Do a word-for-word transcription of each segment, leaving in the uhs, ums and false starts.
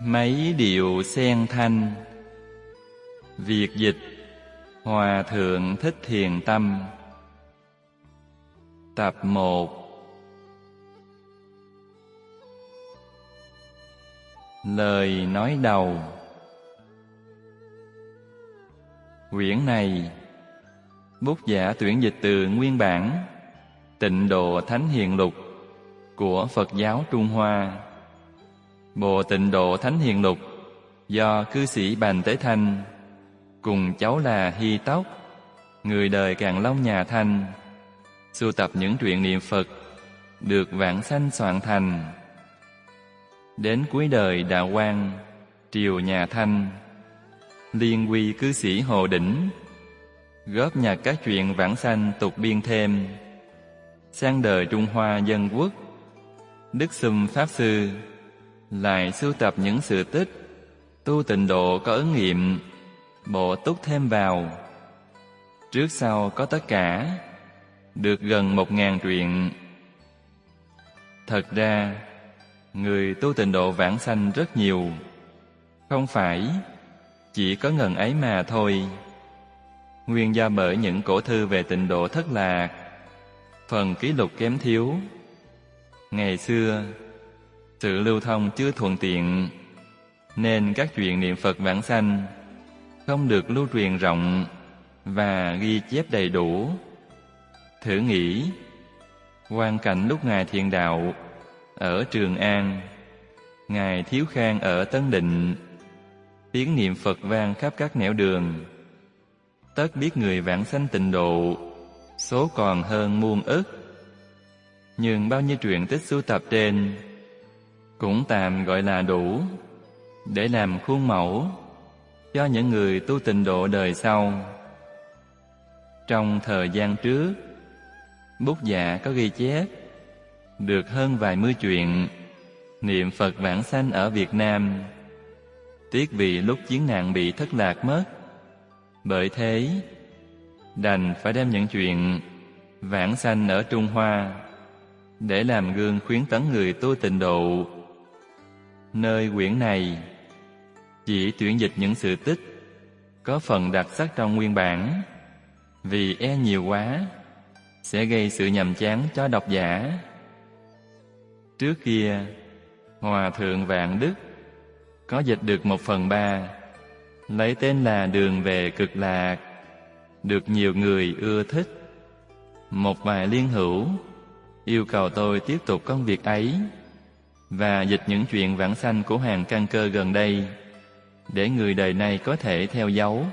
Mấy điệu sen thanh. Việt dịch Hòa Thượng Thích Thiền Tâm. Tập một. Lời nói đầu. Quyển này, bút giả tuyển dịch từ nguyên bản Tịnh Độ Thánh Hiền Lục của Phật giáo Trung Hoa. Bộ Tịnh Độ Thánh Hiền Lục do cư sĩ Bành Tế Thanh cùng cháu là Hy Tóc, người đời Càn Long nhà Thanh, sưu tập những truyện niệm Phật được Vãng Sanh soạn thành. Đến cuối đời Đạo Quang, triều nhà Thanh, liên quy cư sĩ Hồ Đỉnh, góp nhặt các chuyện Vãng Sanh tục biên thêm. Sang đời Trung Hoa Dân Quốc, Đức Xum Pháp Sư lại sưu tập những sự tích tu tịnh độ có ứng nghiệm, bổ túc thêm vào. Trước sau có tất cả, được gần một ngàn truyện. Thật ra, người tu tịnh độ vãng sanh rất nhiều, không phải chỉ có ngần ấy mà thôi. Nguyên do bởi những cổ thư về tịnh độ thất lạc, phần ký lục kém thiếu. Ngày xưa, sự lưu thông chưa thuận tiện, nên các chuyện niệm Phật vãng sanh không được lưu truyền rộng và ghi chép đầy đủ. Thử nghĩ, hoàn cảnh lúc Ngài Thiện Đạo ở Trường An, Ngài Thiếu Khang ở Tân Định, tiếng niệm Phật vang khắp các nẻo đường. Tất biết người vãng sanh tịnh độ, số còn hơn muôn ức. Nhưng bao nhiêu truyện tích sưu tập trên cũng tạm gọi là đủ để làm khuôn mẫu cho những người tu tịnh độ đời sau. Trong thời gian trước, bút giả có ghi chép được hơn vài mươi chuyện niệm Phật vãng sanh ở Việt Nam. Tiếc vì lúc chiến nạn bị thất lạc mất, bởi thế đành phải đem những chuyện vãng sanh ở Trung Hoa để làm gương khuyến tấn người tu tịnh độ. Nơi quyển này chỉ tuyển dịch những sự tích có phần đặc sắc trong nguyên bản, vì e nhiều quá sẽ gây sự nhàm chán cho độc giả. Trước kia, Hòa Thượng Vạn Đức có dịch được một phần ba, lấy tên là Đường về Cực Lạc, được nhiều người ưa thích. Một vài liên hữu yêu cầu tôi tiếp tục công việc ấy và dịch những chuyện vãng sanh của hàng căn cơ gần đây để người đời này có thể theo dấu.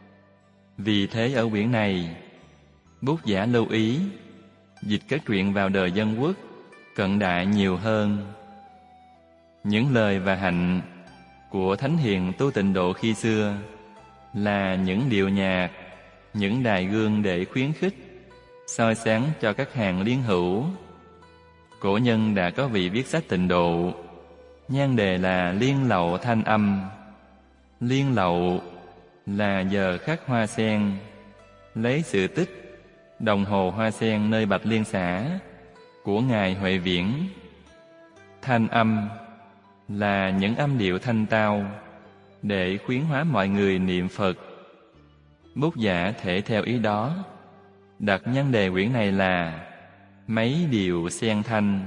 Vì thế ở quyển này, bút giả lưu ý dịch các truyện vào đời Dân Quốc cận đại nhiều hơn. Những lời và hạnh của thánh hiền tu tịnh độ khi xưa là những điệu nhạc, những đài gương để khuyến khích, soi sáng cho các hàng liên hữu. Cổ nhân đã có vị viết sách tịnh độ, nhan đề là Liên Lậu Thanh Âm. Liên Lậu là giờ khắc hoa sen, lấy sự tích đồng hồ hoa sen nơi Bạch Liên xã của Ngài Huệ Viễn. Thanh âm là những âm điệu thanh tao để khuyến hóa mọi người niệm Phật. Bút giả thể theo ý đó đặt nhan đề quyển này là Mấy điệu sen thanh.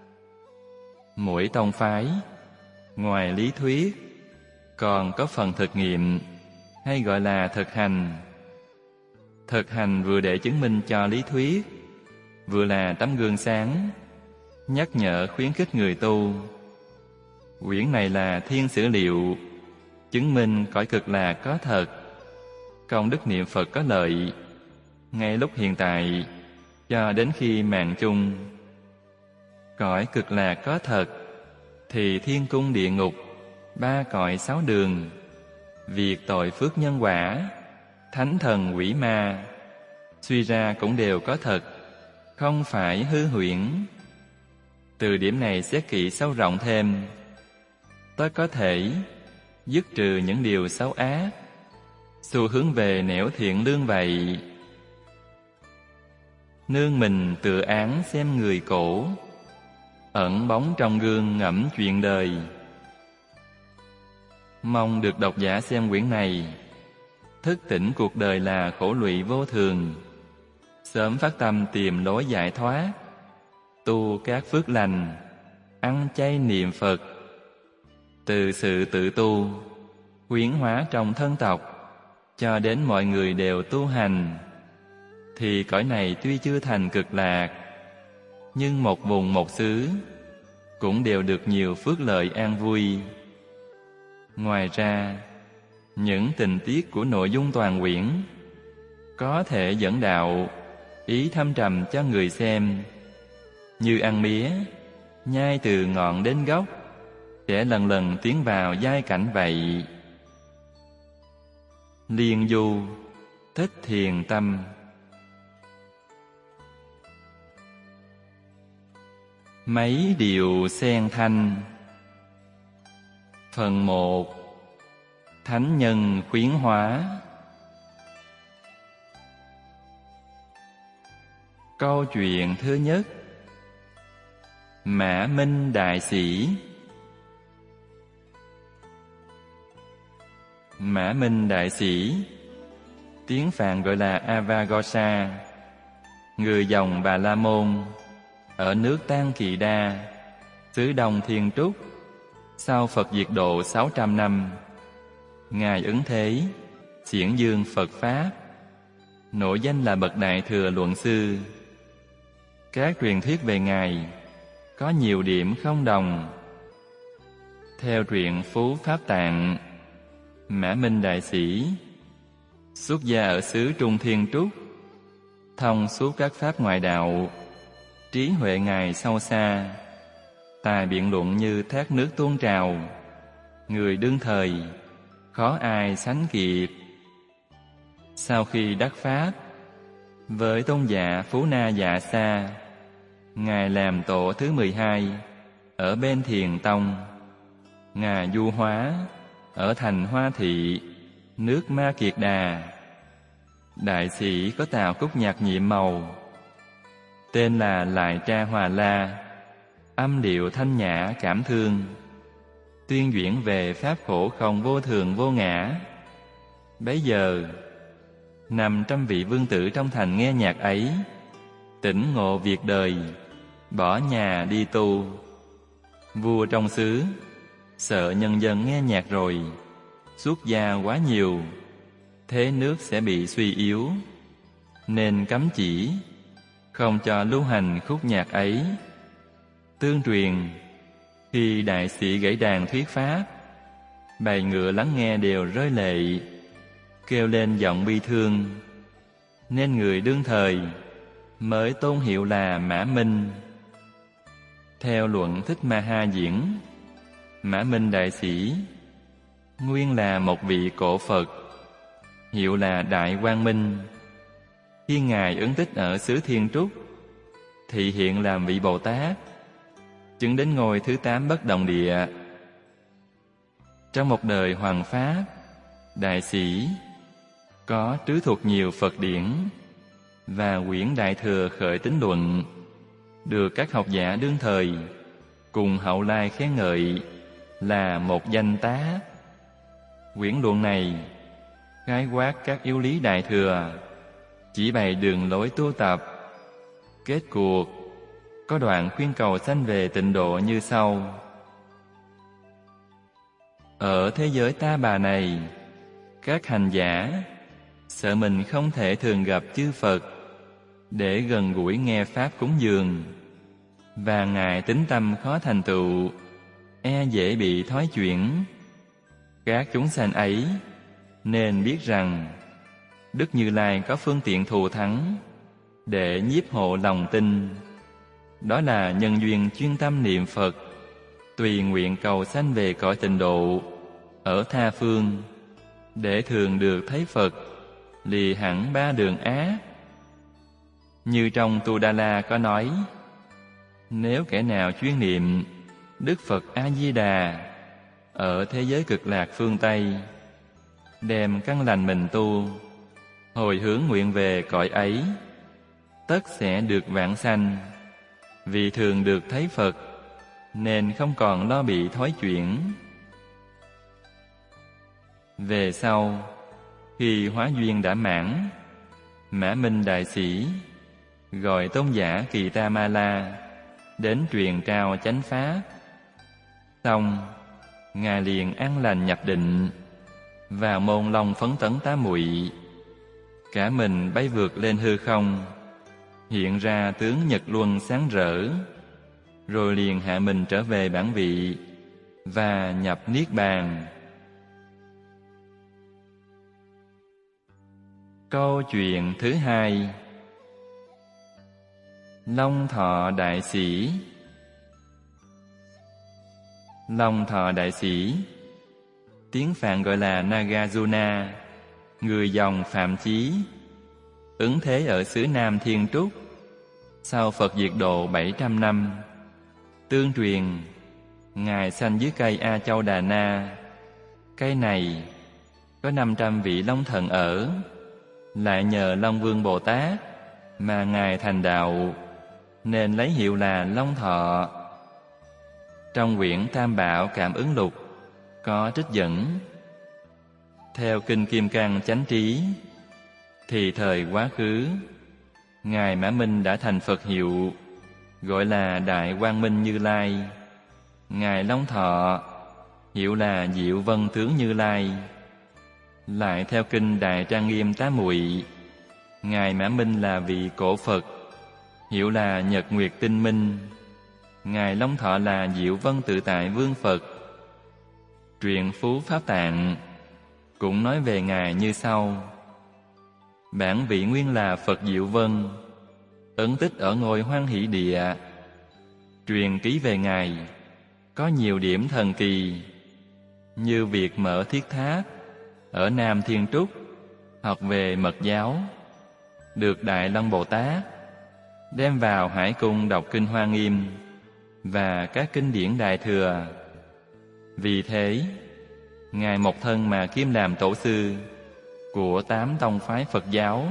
Mỗi tông phái, ngoài lý thuyết, còn có phần thực nghiệm, hay gọi là thực hành. Thực hành vừa để chứng minh cho lý thuyết, vừa là tấm gương sáng, nhắc nhở khuyến khích người tu. Quyển này là thiên sử liệu, chứng minh cõi cực lạc có thật, công đức niệm Phật có lợi, ngay lúc hiện tại cho đến khi mạng chung. Cõi cực lạc có thật thì thiên cung địa ngục, ba cõi sáu đường, việc tội phước nhân quả, thánh thần quỷ ma, suy ra cũng đều có thật, không phải hư huyễn. Từ điểm này xét kỹ sâu rộng thêm, ta có thể dứt trừ những điều xấu ác, xu hướng về nẻo thiện lương vậy. Nương mình tự án xem người cổ, ẩn bóng trong gương ngẫm chuyện đời. Mong được độc giả xem quyển này, thức tỉnh cuộc đời là khổ lụy vô thường, sớm phát tâm tìm lối giải thoát, tu các phước lành, ăn chay niệm Phật. Từ sự tự tu, huyễn hóa trong thân tộc, cho đến mọi người đều tu hành, thì cõi này tuy chưa thành cực lạc, nhưng một vùng một xứ cũng đều được nhiều phước lợi an vui. Ngoài ra, những tình tiết của nội dung toàn quyển có thể dẫn đạo ý thâm trầm cho người xem, như ăn mía, nhai từ ngọn đến gốc, sẽ lần lần tiến vào giai cảnh vậy. Liên du, thích thiền tâm. Mấy điều xen thanh. Phần một. Thánh nhân khuyến hóa. Câu chuyện thứ nhất. Mã Minh Đại Sĩ. Mã Minh Đại Sĩ, tiếng Phạn gọi là Avagosa, người dòng Bà La Môn, ở nước Tan Kỳ Đa, xứ Đông Thiên Trúc. Sau Phật diệt độ sáu trăm năm, Ngài ứng thế, xiển dương Phật Pháp, nổi danh là bậc Đại Thừa Luận Sư. Các truyền thuyết về Ngài có nhiều điểm không đồng. Theo truyện Phú Pháp Tạng, Mã Minh Đại Sĩ xuất gia ở xứ Trung Thiên Trúc, thông suốt các pháp ngoại đạo, trí huệ Ngài sâu xa, tài biện luận như thác nước tuôn trào, người đương thời khó ai sánh kịp. Sau khi đắc pháp, với tôn giả Phú Na Dạ Sa, Ngài làm tổ thứ mười hai ở bên Thiền Tông. Ngài du hóa ở thành Hoa Thị, nước Ma Kiệt Đà. Đại sĩ có tào khúc nhạc nhiệm màu, tên là Lại Tra Hòa La, âm điệu thanh nhã cảm thương, tuyên duyễn về pháp khổ không vô thường vô ngã. Bấy giờ, năm trăm vị vương tử trong thành nghe nhạc ấy, tỉnh ngộ việc đời, bỏ nhà đi tu. Vua trong xứ sợ nhân dân nghe nhạc rồi xuất gia quá nhiều, thế nước sẽ bị suy yếu, nên cấm chỉ, không cho lưu hành khúc nhạc ấy. Tương truyền, khi đại sĩ gãy đàn thuyết pháp, bầy ngựa lắng nghe đều rơi lệ, kêu lên giọng bi thương, nên người đương thời mới tôn hiệu là Mã Minh. Theo luận Thích Ma Ha Diễn, Mã Minh Đại Sĩ nguyên là một vị cổ Phật, hiệu là Đại Quang Minh. Khi Ngài ứng tích ở xứ Thiên Trúc, thị hiện làm vị Bồ Tát, chứng đến ngôi thứ tám bất động địa. Trong một đời hoàng pháp, Đại Sĩ có trứ thuộc nhiều Phật điển và quyển Đại Thừa Khởi Tín Luận, được các học giả đương thời cùng hậu lai khen ngợi là một danh tá. Quyển luận này khái quát các yếu lý Đại Thừa, chỉ bày đường lối tu tập. Kết cuộc có đoạn khuyên cầu sanh về tịnh độ như sau: ở thế giới Ta Bà này, các hành giả sợ mình không thể thường gặp chư Phật để gần gũi nghe pháp cúng dường, và ngại tín tâm khó thành tựu, e dễ bị thói chuyển. Các chúng sanh ấy nên biết rằng Đức Như Lai có phương tiện thù thắng để nhiếp hộ lòng tin. Đó là nhân duyên chuyên tâm niệm Phật, tùy nguyện cầu sanh về cõi tịnh độ ở tha phương, để thường được thấy Phật, lìa hẳn ba đường ác. Như trong Tu Đa La có nói, nếu kẻ nào chuyên niệm Đức Phật A-di-đà ở thế giới cực lạc phương Tây, đem căn lành mình tu, hồi hướng nguyện về cõi ấy, tất sẽ được vãng sanh. Vì thường được thấy Phật, nên không còn lo bị thói chuyển. Về sau, khi hóa duyên đã mãn, Mã Minh Đại Sĩ gọi tôn giả Kỳ Ta Ma La đến truyền trao chánh pháp. Xong, Ngài liền an lành nhập định, vào môn Long Phấn Tấn Tá Muội, cả mình bay vượt lên hư không, hiện ra tướng nhật luân sáng rỡ, rồi liền hạ mình trở về bản vị và nhập niết bàn. Câu chuyện thứ hai. Long Thọ Đại Sĩ. Long Thọ Đại Sĩ, tiếng Phạn gọi là Nagarjuna, người dòng Phạm Chí, ứng thế ở xứ Nam Thiên Trúc, sau Phật diệt độ bảy trăm năm. Tương truyền, Ngài sanh dưới cây A Châu Đà Na. Cây này có năm trăm vị Long Thần ở, lại nhờ Long Vương Bồ Tát mà Ngài thành đạo, nên lấy hiệu là Long Thọ. Trong quyển Tam Bảo Cảm Ứng Lục có trích dẫn. Theo Kinh Kim Cang Chánh Trí, thì thời quá khứ, Ngài Mã Minh đã thành Phật hiệu, gọi là Đại Quang Minh Như Lai. Ngài Long Thọ, hiệu là Diệu Vân Tướng Như Lai. Lại theo Kinh Đại Trang Nghiêm Tá Muội, Ngài Mã Minh là vị cổ Phật, hiệu là Nhật Nguyệt Tinh Minh. Ngài Long Thọ là Diệu Vân Tự Tại Vương Phật. Truyện Phú Pháp Tạng cũng nói về Ngài như sau. Bản vị nguyên là Phật Diệu Vân, ấn tích ở ngôi Hoan Hỷ Địa. Truyền ký về Ngài có nhiều điểm thần kỳ, như việc mở thiết tháp ở Nam Thiên Trúc, học về mật giáo, được Đại Long Bồ Tát đem vào Hải Cung đọc Kinh Hoa Nghiêm và các kinh điển Đại Thừa. Vì thế, Ngài một thân mà kiêm làm tổ sư của tám tông phái Phật giáo.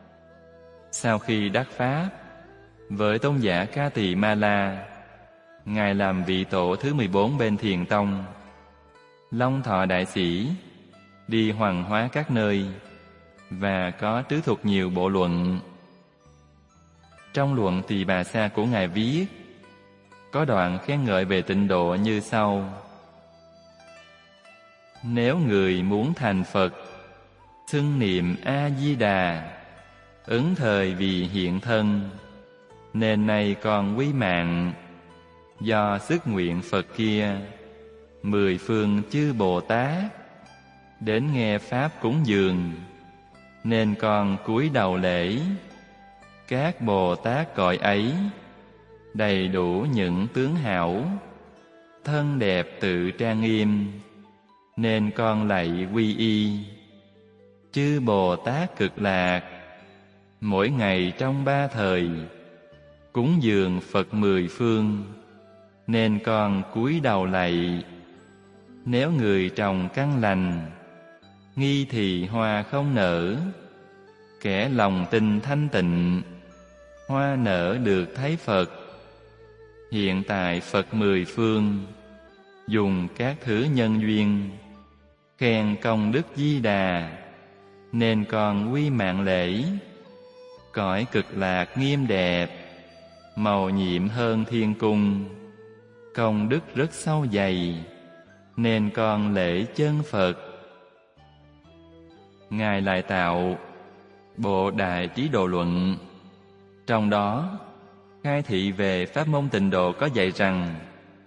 Sau khi đắc pháp, với tôn giả Ca Tỳ Ma La, Ngài làm vị tổ thứ mười bốn bên Thiền Tông. Long Thọ Đại Sĩ đi hoằng hóa các nơi và có trứ thuật nhiều bộ luận. Trong luận Tỳ Bà Sa của Ngài viết, có đoạn khen ngợi về tịnh độ như sau. Nếu người muốn thành Phật, xưng niệm A-di-đà, ứng thời vì hiện thân, nên nay còn quý mạng, do sức nguyện Phật kia, mười phương chư Bồ Tát đến nghe pháp cúng dường, nên con cúi đầu lễ. Các Bồ Tát cõi ấy đầy đủ những tướng hảo, thân đẹp tự trang nghiêm, nên con lạy quy y. Chư Bồ Tát Cực Lạc mỗi ngày trong ba thời cúng dường Phật mười phương, nên con cúi đầu lạy. Nếu người trồng căn lành, nghi thì hoa không nở, kẻ lòng tin thanh tịnh, hoa nở được thấy Phật. Hiện tại Phật mười phương dùng các thứ nhân duyên khen công đức Di Đà, nên con quy mạng lễ. Cõi Cực Lạc nghiêm đẹp, màu nhiệm hơn thiên cung, công đức rất sâu dày, nên con lễ chân Phật. Ngài lại tạo bộ Đại Trí Độ Luận, trong đó khai thị về pháp môn tịnh độ có dạy rằng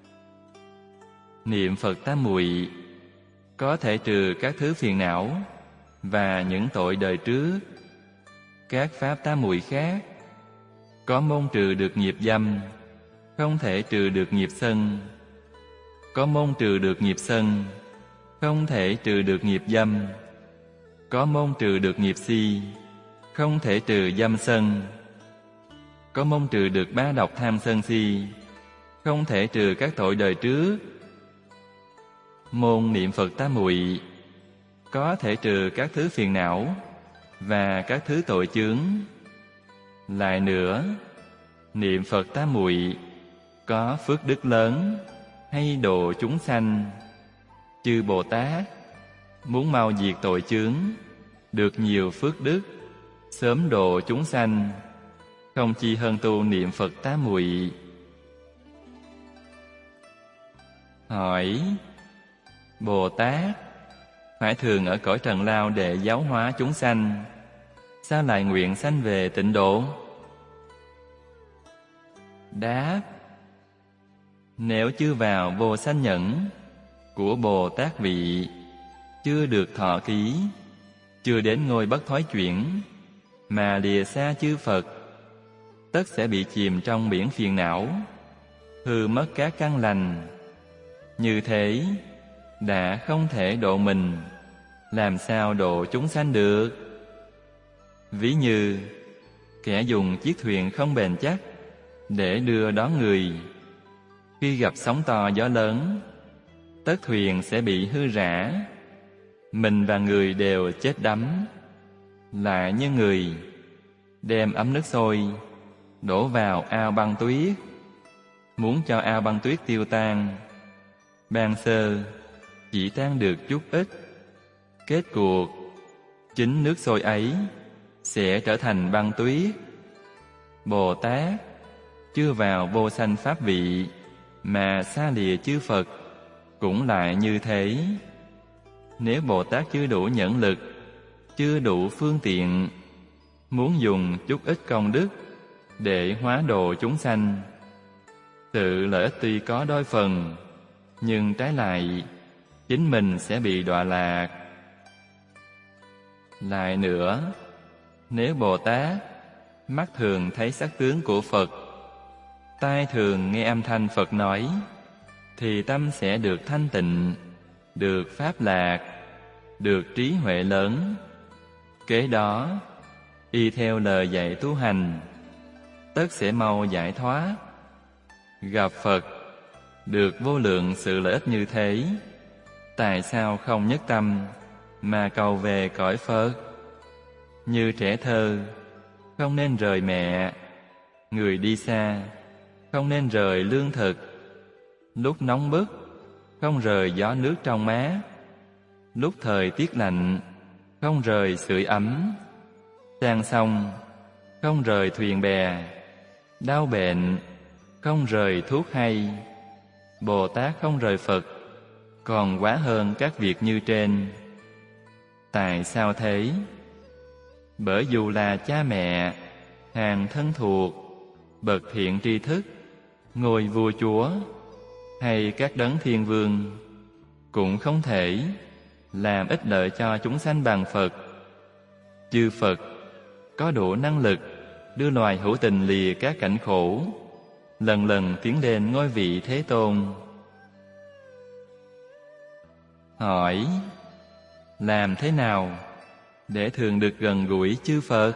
niệm Phật Tám Muội có thể trừ các thứ phiền não và những tội đời trước. Các pháp tám muội khác có môn trừ được nghiệp dâm, không thể trừ được nghiệp sân. Có môn trừ được nghiệp sân, không thể trừ được nghiệp dâm. Có môn trừ được nghiệp si, không thể trừ dâm sân. Có môn trừ được bá độc tham sân si, không thể trừ các tội đời trước. Môn niệm Phật Tám Muội có thể trừ các thứ phiền não và các thứ tội chướng. Lại nữa, niệm Phật Tám Muội có phước đức lớn hay độ chúng sanh. Chư Bồ Tát muốn mau diệt tội chướng, được nhiều phước đức, sớm độ chúng sanh, không chi hơn tu niệm Phật tám muội. Hỏi: Bồ Tát phải thường ở cõi trần lao để giáo hóa chúng sanh, sao lại nguyện sanh về tịnh độ? Đáp: Nếu chưa vào vô sanh nhẫn của Bồ Tát vị, chưa được thọ ký, chưa đến ngôi bất thối chuyển, mà lìa xa chư Phật, tất sẽ bị chìm trong biển phiền não, hư mất các căn lành. Như thế, đã không thể độ mình, làm sao độ chúng sanh được? Ví như kẻ dùng chiếc thuyền không bền chắc để đưa đón người, khi gặp sóng to gió lớn, tất thuyền sẽ bị hư rã, mình và người đều chết đắm. Lại như người đem ấm nước sôi đổ vào ao băng tuyết, muốn cho ao băng tuyết tiêu tan, ban sơ chỉ tan được chút ít, kết cuộc chính nước sôi ấy sẽ trở thành băng tuyết. Bồ Tát chưa vào vô sanh pháp vị mà xa lìa chư Phật cũng lại như thế. Nếu Bồ Tát chưa đủ nhẫn lực, chưa đủ phương tiện, muốn dùng chút ít công đức để hóa độ chúng sanh, sự lợi ích tuy có đôi phần, nhưng trái lại chính mình sẽ bị đọa lạc. Lại nữa, nếu Bồ Tát mắt thường thấy sắc tướng của Phật, tai thường nghe âm thanh Phật nói, thì tâm sẽ được thanh tịnh, được pháp lạc, được trí huệ lớn. Kế đó, y theo lời dạy tu hành, tất sẽ mau giải thoát. Gặp Phật, được vô lượng sự lợi ích như thế, tại sao không nhất tâm mà cầu về cõi Phật? Như trẻ thơ, không nên rời mẹ, người đi xa, không nên rời lương thực, lúc nóng bức, không rời gió nước trong mát, lúc thời tiết lạnh, không rời sưởi ấm, sang sông, không rời thuyền bè, đau bệnh, không rời thuốc hay. Bồ Tát không rời Phật, còn quá hơn các việc như trên. Tại sao thế? Bởi dù là cha mẹ, hàng thân thuộc, bậc thiện tri thức, ngôi vua chúa, hay các đấng thiên vương, cũng không thể làm ích lợi cho chúng sanh bằng Phật. Chư Phật có đủ năng lực đưa loài hữu tình lìa các cảnh khổ, lần lần tiến lên ngôi vị Thế Tôn. Hỏi: làm thế nào để thường được gần gũi chư Phật?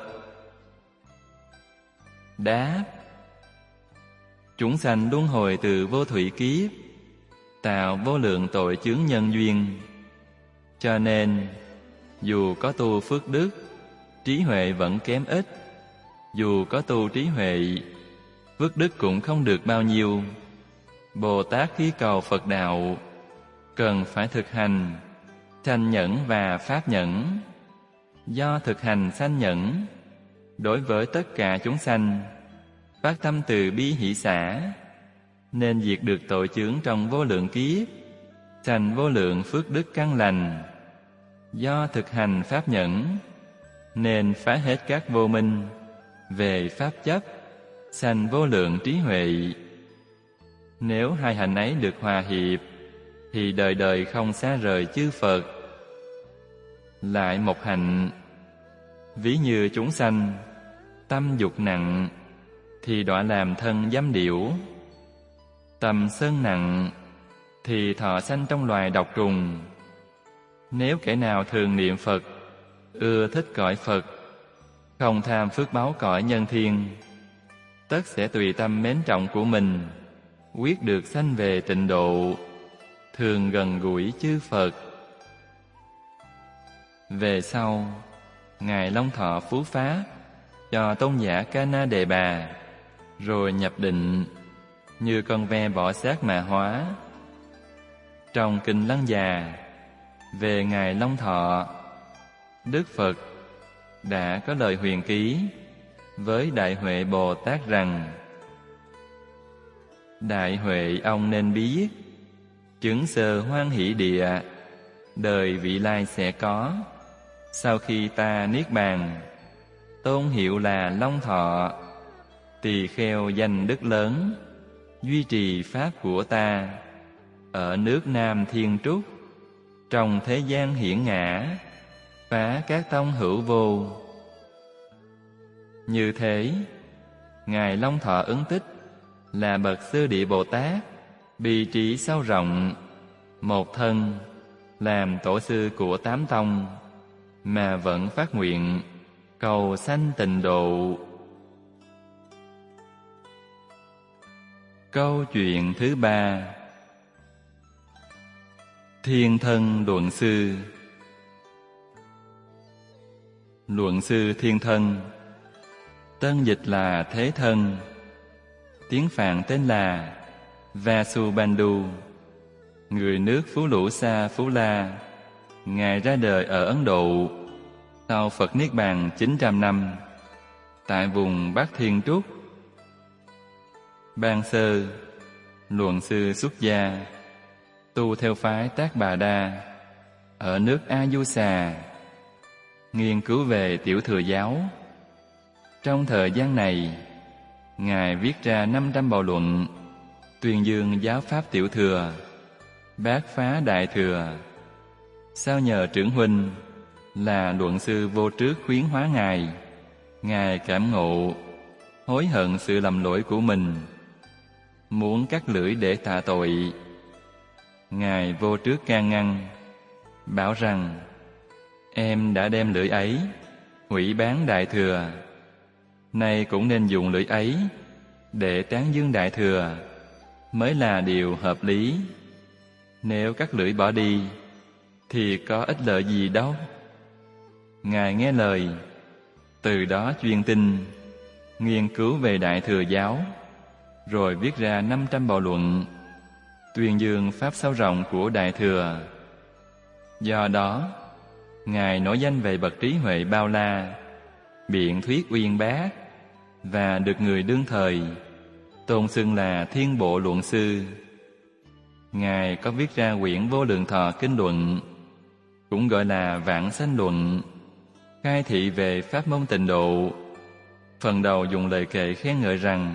Đáp: chúng sanh luân hồi từ vô thủy kiếp, tạo vô lượng tội chướng nhân duyên. Cho nên, dù có tu phước đức, trí huệ vẫn kém ít. Dù có tu trí huệ, phước đức cũng không được bao nhiêu. Bồ Tát khi cầu Phật đạo, cần phải thực hành sanh nhẫn và pháp nhẫn. Do thực hành sanh nhẫn, đối với tất cả chúng sanh, phát tâm từ bi hỷ xả, nên diệt được tội chướng trong vô lượng kiếp, sanh vô lượng phước đức căn lành. Do thực hành pháp nhẫn, nên phá hết các vô minh về pháp chấp, sanh vô lượng trí huệ. Nếu hai hạnh ấy được hòa hiệp, thì đời đời không xa rời chư Phật. Lại một hạnh, ví như chúng sanh tâm dục nặng, thì đọa làm thân dâm điểu. Tâm sân nặng, thì thọ sanh trong loài độc trùng. Nếu kẻ nào thường niệm Phật, ưa thích cõi Phật, không tham phước báu cõi nhân thiên, tất sẽ tùy tâm mến trọng của mình, quyết được sanh về tịnh độ, thường gần gũi chư Phật. Về sau, Ngài Long Thọ Phú Pháp cho tôn giả Ca Na Đề Bà, rồi nhập định, như con ve bỏ xác mà hóa. Trong Kinh Lăng Già, Về Ngài Long Thọ, Đức Phật đã có lời huyền ký với Đại Huệ Bồ Tát rằng: Đại Huệ ông nên biết, chứng sơ hoan hỷ địa, đời vị lai sẽ có. Sau khi ta niết bàn, tôn hiệu là Long Thọ, tỳ kheo danh đức lớn, duy trì pháp của ta, ở nước Nam Thiên Trúc, trong thế gian hiển ngã, phá các tông hữu vô. Như thế, Ngài Long Thọ Ứng Tích là bậc Sư Địa Bồ Tát, bi trí sâu rộng, một thân, làm tổ sư của tám tông, mà vẫn phát nguyện cầu sanh tịnh độ. Câu chuyện thứ ba: Thiên Thân Luận Sư. Luận Sư Thiên Thân, tân dịch là Thế Thân, tiếng Phạn tên là Vasubandhu, người nước Phú Lũ Sa Phú La. Ngài ra đời ở Ấn Độ sau Phật Niết Bàn chín trăm năm, tại vùng Bắc Thiên Trúc. Ban sơ, luận sư xuất gia, tu theo phái Tác Bà Đa ở nước A Du Xà, nghiên cứu về Tiểu Thừa giáo. Trong thời gian này, Ngài viết ra năm trăm bộ luận, tuyên dương giáo pháp Tiểu Thừa, bác phá Đại Thừa. Sau nhờ trưởng huynh là luận sư Vô Trước khuyến hóa Ngài, Ngài cảm ngộ, hối hận sự lầm lỗi của mình, muốn cắt lưỡi để tạ tội. Ngài Vô Trước can ngăn, bảo rằng: Em đã đem lưỡi ấy hủy bán Đại Thừa, nay cũng nên dùng lưỡi ấy để tán dương Đại Thừa, mới là điều hợp lý. Nếu cắt lưỡi bỏ đi thì có ích lợi gì đâu. Ngài nghe lời, từ đó chuyên tinh, nghiên cứu về Đại Thừa giáo, rồi viết ra năm trăm bộ luận, tuyên dương pháp sâu rộng của Đại Thừa. Do đó, Ngài nổi danh về bậc trí huệ bao la, biện thuyết uyên bác, và được người đương thời tôn xưng là Thiên Bộ Luận Sư. Ngài có viết ra quyển Vô Lượng Thọ Kinh Luận, cũng gọi là Vãng Sanh Luận, khai thị về pháp môn tịnh độ. Phần đầu dùng lời kệ khen ngợi rằng: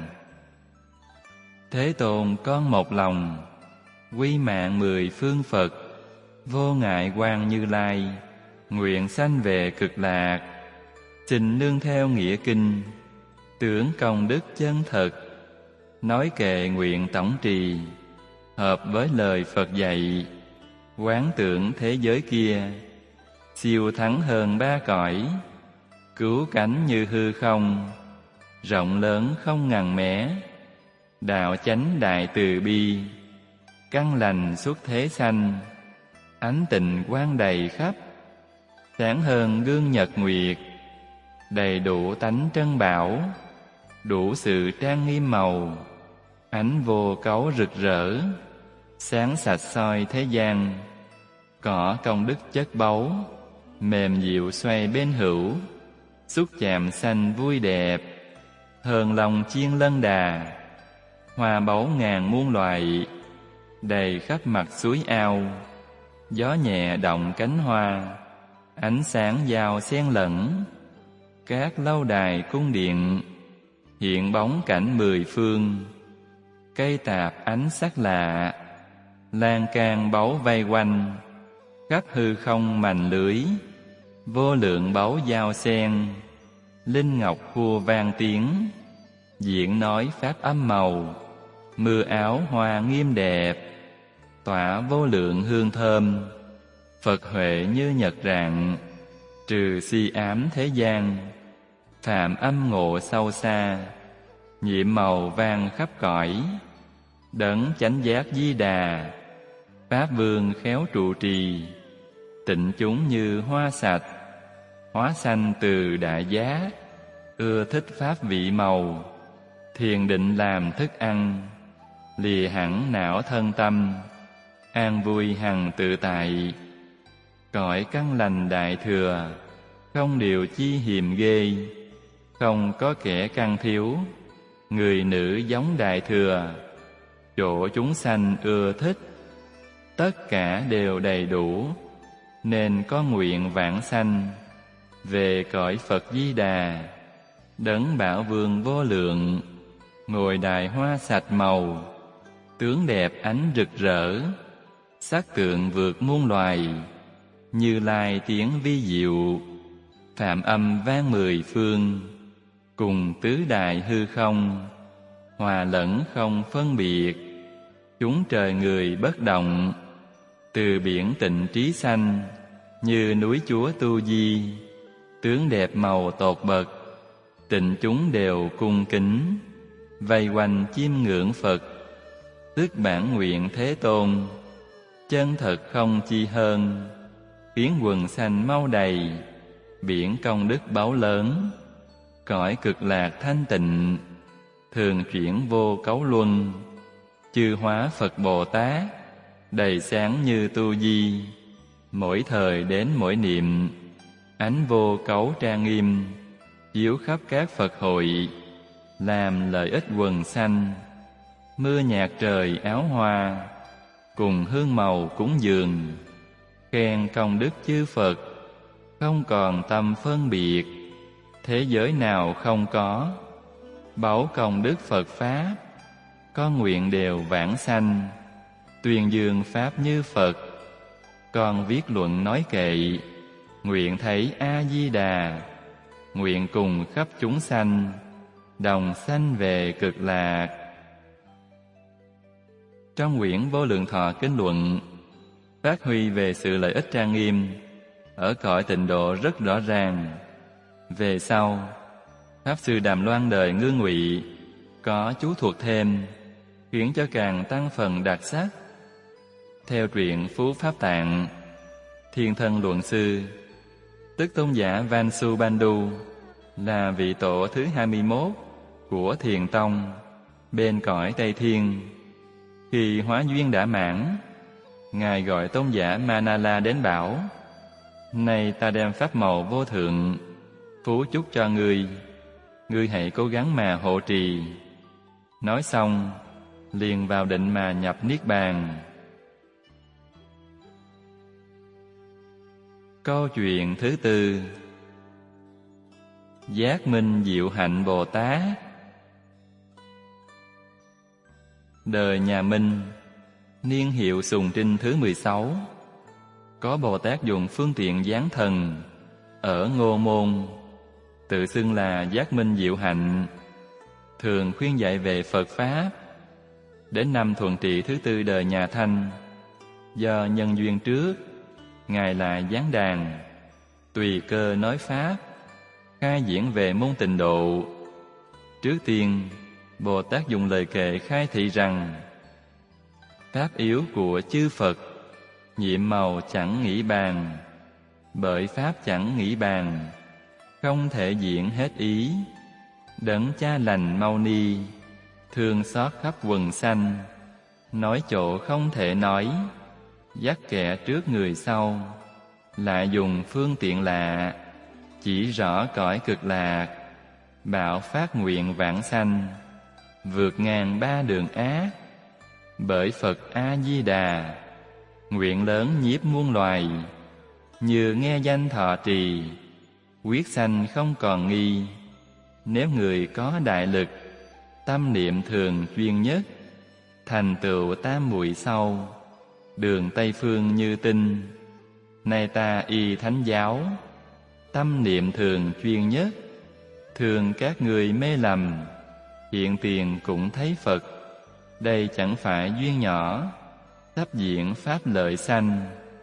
Thế Tôn con một lòng, quy mạng mười phương Phật, vô ngại quang Như Lai, nguyện sanh về cực lạc. Xin nương theo nghĩa kinh, tưởng công đức chân thật, nói kệ nguyện tổng trì, hợp với lời Phật dạy. Quán tưởng thế giới kia, siêu thắng hơn ba cõi, cứu cánh như hư không, rộng lớn không ngần mé. Đạo chánh đại từ bi, căn lành xuất thế sanh, ánh tịnh quang đầy khắp, sáng hơn gương nhật nguyệt, đầy đủ tánh trân bảo, đủ sự trang nghiêm màu, ánh vô cấu rực rỡ, sáng sạch soi thế gian. Cỏ công đức chất báu, mềm dịu xoay bên hữu, xúc chạm xanh vui đẹp, hờn lòng chiên lân đà. Hoa báu ngàn muôn loại, đầy khắp mặt suối ao, gió nhẹ động cánh hoa, ánh sáng giao xen lẫn. Các lâu đài cung điện, hiện bóng cảnh mười phương, cây tạp ánh sắc lạ, lan can báu vây quanh, khắp hư không mành lưới, vô lượng báu giao sen, linh ngọc khua vang tiếng, diễn nói pháp âm màu, mưa áo hoa nghiêm đẹp, tỏa vô lượng hương thơm, Phật huệ như nhật rạng, trừ si ám thế gian, phạm âm ngộ sâu xa, nhiệm màu vang khắp cõi, đấng chánh giác Di Đà, Pháp Vương khéo trụ trì, tịnh chúng như hoa sạch, hóa sanh từ đại giác, ưa thích pháp vị màu, thiền định làm thức ăn, lìa hẳn não thân tâm, an vui hằng tự tại. cõi căn lành đại thừa, không điều chi hiềm ghê, không có kẻ căn thiếu, người nữ giống đại thừa, chỗ chúng sanh ưa thích, tất cả đều đầy đủ, nên có nguyện vãng sanh, về cõi Phật Di Đà, đấng Bảo Vương vô lượng, ngồi đài hoa sạch màu, tướng đẹp ánh rực rỡ, sắc tượng vượt muôn loài, Như Lai tiếng vi diệu, phạm âm vang mười phương, cùng tứ đại hư không, hòa lẫn không phân biệt, chúng trời người bất động, từ biển tịnh trí sanh, như núi Chúa Tu Di, tướng đẹp màu tột bậc, tịnh chúng đều cung kính, vây quanh chiêm ngưỡng Phật, tức bản nguyện Thế Tôn, chân thật không chi hơn, khiến quần sanh mau đầy, biển công đức báu lớn, cõi cực lạc thanh tịnh, thường chuyển vô cấu luân, chư hóa Phật Bồ Tát, đầy sáng như tu di, mỗi thời đến mỗi niệm, ánh vô cấu trang nghiêm, chiếu khắp các Phật hội, làm lợi ích quần sanh, mưa nhạc trời áo hoa, cùng hương màu cúng dường, khen công đức chư Phật, không còn tâm phân biệt, thế giới nào không có, báu công đức Phật Pháp, con nguyện đều vãng sanh, tuyên dương Pháp như Phật, con viết luận nói kệ, nguyện thấy A-di-đà, nguyện cùng khắp chúng sanh, đồng sanh về cực lạc. Trong quyển Vô Lượng Thọ Kinh Luận, phát huy về sự lợi ích trang nghiêm ở cõi tịnh độ rất rõ ràng. Về sau, Pháp Sư Đàm Loan đời Ngư Ngụy có chú thuật thêm, khiến cho càng tăng phần đặc sắc. Theo truyện Phú Pháp Tạng, Thiên Thân Luận Sư, tức tôn giả Vansubandhu, là vị tổ thứ hai mươi mốt của Thiền Tông bên cõi Tây Thiên. Khi hóa duyên đã mãn, Ngài gọi tôn giả Manala đến bảo: "Nay ta đem pháp màu vô thượng phú chúc cho ngươi, ngươi hãy cố gắng mà hộ trì." Nói xong, liền vào định mà nhập niết bàn. Câu chuyện thứ tư: Giác Minh Diệu Hạnh Bồ Tát. Đời nhà Minh, niên hiệu Sùng Trinh thứ mười sáu, có Bồ Tát dùng phương tiện giáng thần ở Ngô Môn, tự xưng là Giác Minh Diệu Hạnh, thường khuyên dạy về Phật Pháp. Đến năm Thuận Trị thứ tư đời nhà Thanh, do nhân duyên trước, Ngài lại giáng đàn, tùy cơ nói Pháp, khai diễn về môn Tịnh Độ. Trước tiên, Bồ Tát dùng lời kệ khai thị rằng: Pháp yếu của chư Phật, nhiệm màu chẳng nghĩ bàn, bởi Pháp chẳng nghĩ bàn, không thể diễn hết ý. Đấng Cha Lành Mau Ni, thương xót khắp quần sanh, nói chỗ không thể nói, dắt kẻ trước người sau, lại dùng phương tiện lạ, chỉ rõ cõi cực lạc, bảo phát nguyện vãng sanh, vượt ngàn ba đường ác. Bởi Phật A-di-đà, nguyện lớn nhiếp muôn loài, như nghe danh thọ trì, quyết sanh không còn nghi. Nếu người có đại lực, tâm niệm thường chuyên nhất, thành tựu tam muội sau, đường Tây Phương như tinh. Nay ta y thánh giáo, tâm niệm thường chuyên nhất, thường các người mê lầm, hiện tiền cũng thấy Phật. Đây chẳng phải duyên nhỏ, sắp diễn pháp lợi sanh.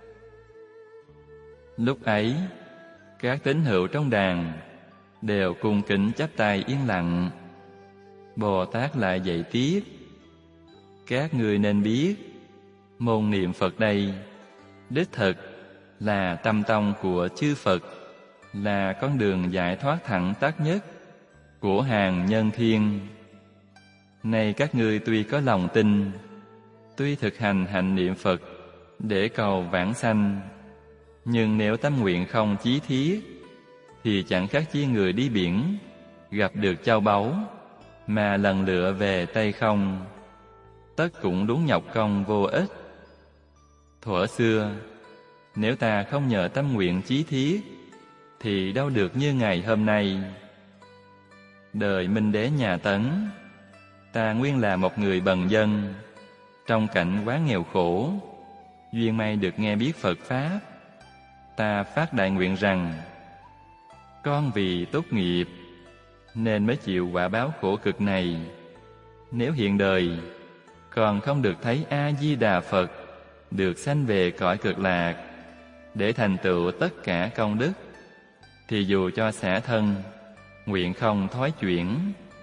Lúc ấy, các tín hữu trong đàn đều cung kính chắp tay yên lặng. Bồ Tát lại dạy tiếp: Các người nên biết, môn niệm Phật đây, đích thực là tâm tông của chư Phật, là con đường giải thoát thẳng tắc nhất của hàng nhân thiên. Nay các ngươi tuy có lòng tin, tuy thực hành hạnh niệm Phật để cầu vãng sanh, Nhưng nếu tâm nguyện không chí thiết, thì chẳng khác chi người đi biển, gặp được châu báu, mà lần lựa về tay không, tất cũng đúng nhọc công vô ích. Thuở xưa, nếu ta không nhờ tâm nguyện chí thiết, thì đâu được như ngày hôm nay. Đời Minh Đế nhà Tấn, ta nguyên là một người bần dân, trong cảnh quá nghèo khổ, duyên may được nghe biết Phật Pháp. Ta phát đại nguyện rằng, con vì tốt nghiệp, nên mới chịu quả báo khổ cực này. Nếu hiện đời, còn không được thấy A-di-đà Phật, được sanh về cõi cực lạc, để thành tựu tất cả công đức, thì dù cho xả thân, nguyện không thói chuyển.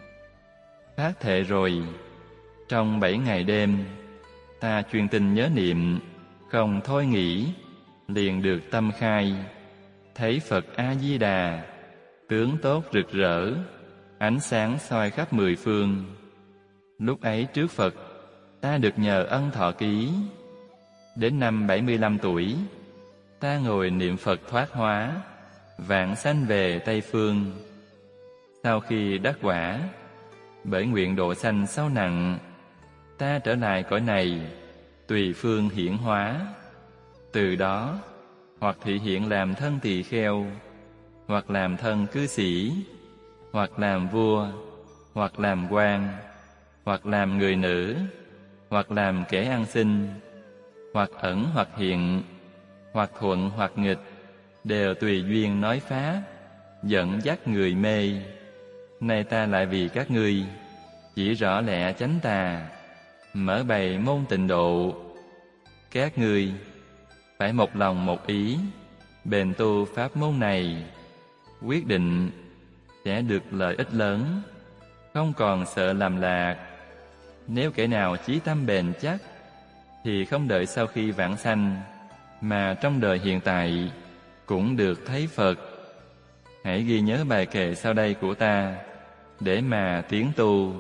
Phát thệ rồi, trong bảy ngày đêm, ta chuyên tinh nhớ niệm, không thôi nghĩ, liền được tâm khai, thấy Phật A-di-đà, tướng tốt rực rỡ, ánh sáng soi khắp mười phương. Lúc ấy trước Phật, ta được nhờ ân thọ ký. Đến năm bảy mươi lăm tuổi, ta ngồi niệm Phật thoát hóa, vãng sanh về Tây Phương. Sau khi đắc quả, bởi nguyện độ sanh sâu nặng, ta trở lại cõi này, tùy phương hiển hóa. Từ đó, hoặc thị hiện làm thân tỳ kheo, hoặc làm thân cư sĩ, hoặc làm vua, hoặc làm quan, hoặc làm người nữ, hoặc làm kẻ ăn xin, hoặc ẩn hoặc hiện, hoặc thuận hoặc nghịch, đều tùy duyên nói pháp, dẫn dắt người mê. Nay ta lại vì các ngươi chỉ rõ lẽ chánh tà, mở bày môn tịnh độ. Các ngươi phải một lòng một ý, bền tu pháp môn này, quyết định sẽ được lợi ích lớn, không còn sợ làm lạc. Nếu kẻ nào chí tâm bền chắc, thì không đợi sau khi vãng sanh, mà trong đời hiện tại cũng được thấy Phật. Hãy ghi nhớ bài kệ sau đây của ta, để mà tiến tu.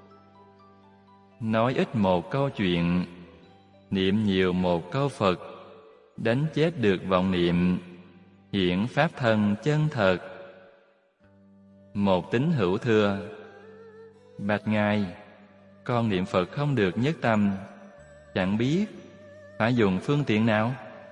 Nói ít một câu chuyện, niệm nhiều một câu Phật, đánh chết được vọng niệm, hiện pháp thân chân thật. Một tín hữu thưa: bạch ngài, con niệm Phật không được nhất tâm, chẳng biết phải dùng phương tiện nào?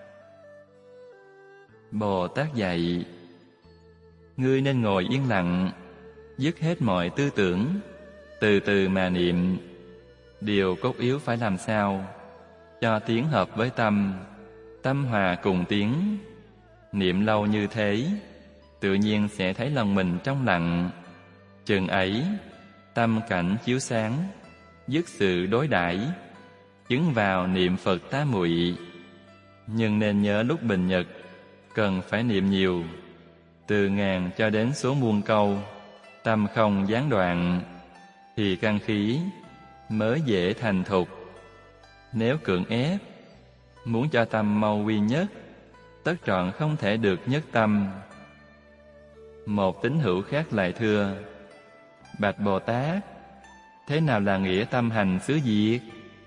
Bồ Tát dạy: ngươi nên ngồi yên lặng, dứt hết mọi tư tưởng, từ từ mà niệm. Điều cốt yếu phải làm sao cho tiếng hợp với tâm, tâm hòa cùng tiếng. Niệm lâu như thế, tự nhiên sẽ thấy lòng mình trong lặng. Chừng ấy, tâm cảnh chiếu sáng, dứt sự đối đãi, chứng vào niệm Phật tá muội. Nhưng nên nhớ lúc bình nhật, cần phải niệm nhiều, từ ngàn cho đến số muôn câu, tâm không gián đoạn, thì căn khí mới dễ thành thục. Nếu cưỡng ép, muốn cho tâm mau quy nhất, tất trọn không thể được nhất tâm. Một tín hữu khác lại thưa: bạch Bồ Tát, thế nào là nghĩa tâm hành xứ diệt?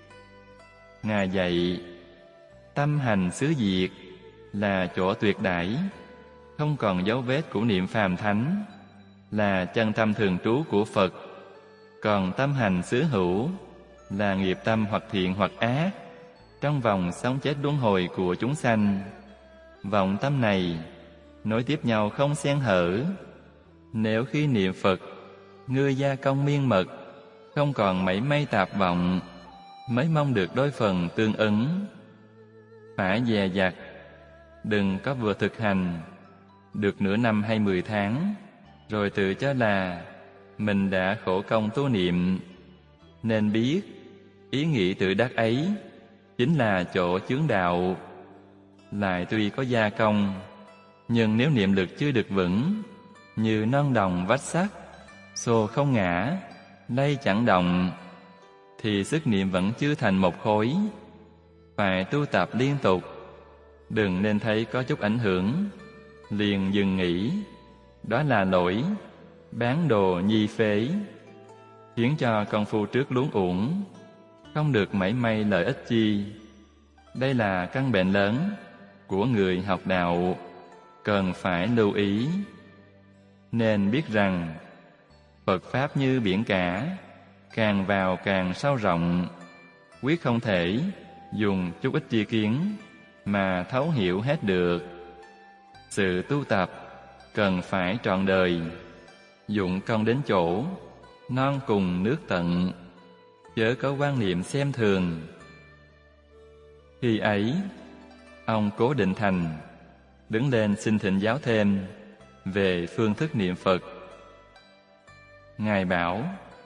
Ngài dạy: tâm hành xứ diệt là chỗ tuyệt đãi, không còn dấu vết của niệm phàm thánh, là chân tâm thường trú của Phật. Còn tâm hành xứ hữu là nghiệp tâm hoặc thiện hoặc ác, trong vòng sống chết luân hồi của chúng sanh. Vọng tâm này nối tiếp nhau không xen hở. Nếu khi niệm Phật, ngươi gia công miên mật, không còn mảy may tạp vọng, mới mong được đôi phần tương ứng. Phải dè dặt, đừng có vừa thực hành được nửa năm hay mười tháng, rồi tự cho là mình đã khổ công tu niệm. Nên biết, ý nghĩ tự đắc ấy chính là chỗ chướng đạo. Lại tuy có gia công, nhưng nếu niệm lực chưa được vững, như non đồng vách sắt, xô không ngã, lay chẳng động, thì sức niệm vẫn chưa thành một khối. Phải tu tập liên tục, đừng nên thấy có chút ảnh hưởng liền dừng nghỉ. Đó là lỗi bán đồ nhi phế, khiến cho công phu trước luống uổng, không được mảy may lợi ích chi. Đây là căn bệnh lớn của người học đạo cần phải lưu ý. Nên biết rằng Phật Pháp như biển cả, càng vào càng sâu rộng, quyết không thể dùng chút ít tri kiến mà thấu hiểu hết được. Sự tu tập cần phải trọn đời, dụng công đến chỗ, non cùng nước tận, chớ có quan niệm xem thường. Khi ấy, ông Cố Định Thành đứng lên xin thỉnh giáo thêm về phương thức niệm Phật. Ngài bảo: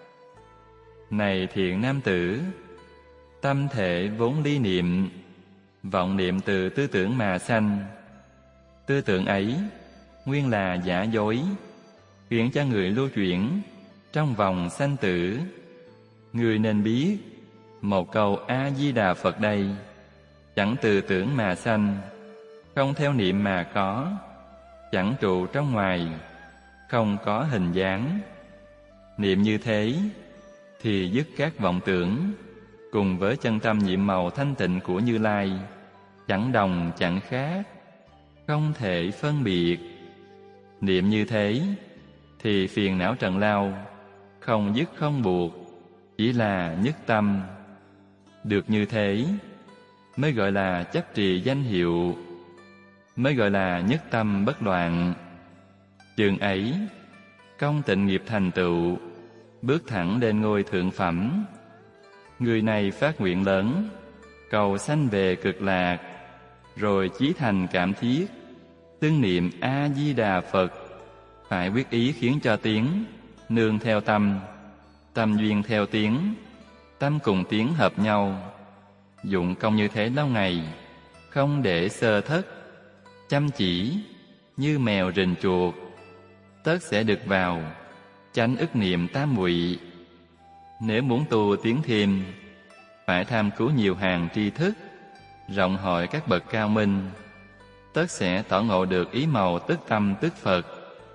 Này thiện nam tử, tâm thể vốn ly niệm, vọng niệm từ tư tưởng mà sanh. Tư tưởng ấy nguyên là giả dối, khiến cho người lưu chuyển trong vòng sanh tử. Người nên biết, một câu A-di-đà Phật đây, chẳng từ tưởng mà sanh, không theo niệm mà có, chẳng trụ trong ngoài, không có hình dáng. Niệm như thế thì dứt các vọng tưởng, cùng với chân tâm nhiệm màu thanh tịnh của Như Lai, chẳng đồng chẳng khác, không thể phân biệt. Niệm như thế thì phiền não trần lao không dứt không buộc, chỉ là nhất tâm. Được như thế mới gọi là chấp trì danh hiệu, mới gọi là nhất tâm bất loạn. Chừng ấy, công tịnh nghiệp thành tựu, bước thẳng lên ngôi thượng phẩm. Người này phát nguyện lớn, cầu sanh về cực lạc, rồi chí thành cảm thiết, xưng niệm A-di-đà Phật. Phải quyết ý khiến cho tiếng nương theo tâm, tâm duyên theo tiếng, tâm cùng tiếng hợp nhau. Dụng công như thế lâu ngày, không để sơ thất, chăm chỉ như mèo rình chuột, tất sẽ được vào chánh ức niệm tam muội. Nếu muốn tu tiến thêm, phải tham cứu nhiều hàng tri thức, rộng hỏi các bậc cao minh, tất sẽ tỏ ngộ được ý màu tức tâm tức Phật.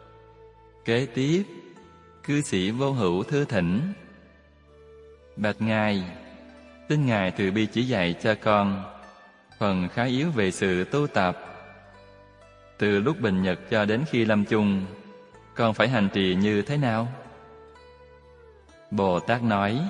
Kế tiếp, cư sĩ Vô Hữu thưa thỉnh: Bạch Ngài, xin Ngài từ bi chỉ dạy cho con phần khá yếu về sự tu tập. Từ lúc bình nhật cho đến khi lâm chung, con phải hành trì như thế nào? Bồ Tát nói: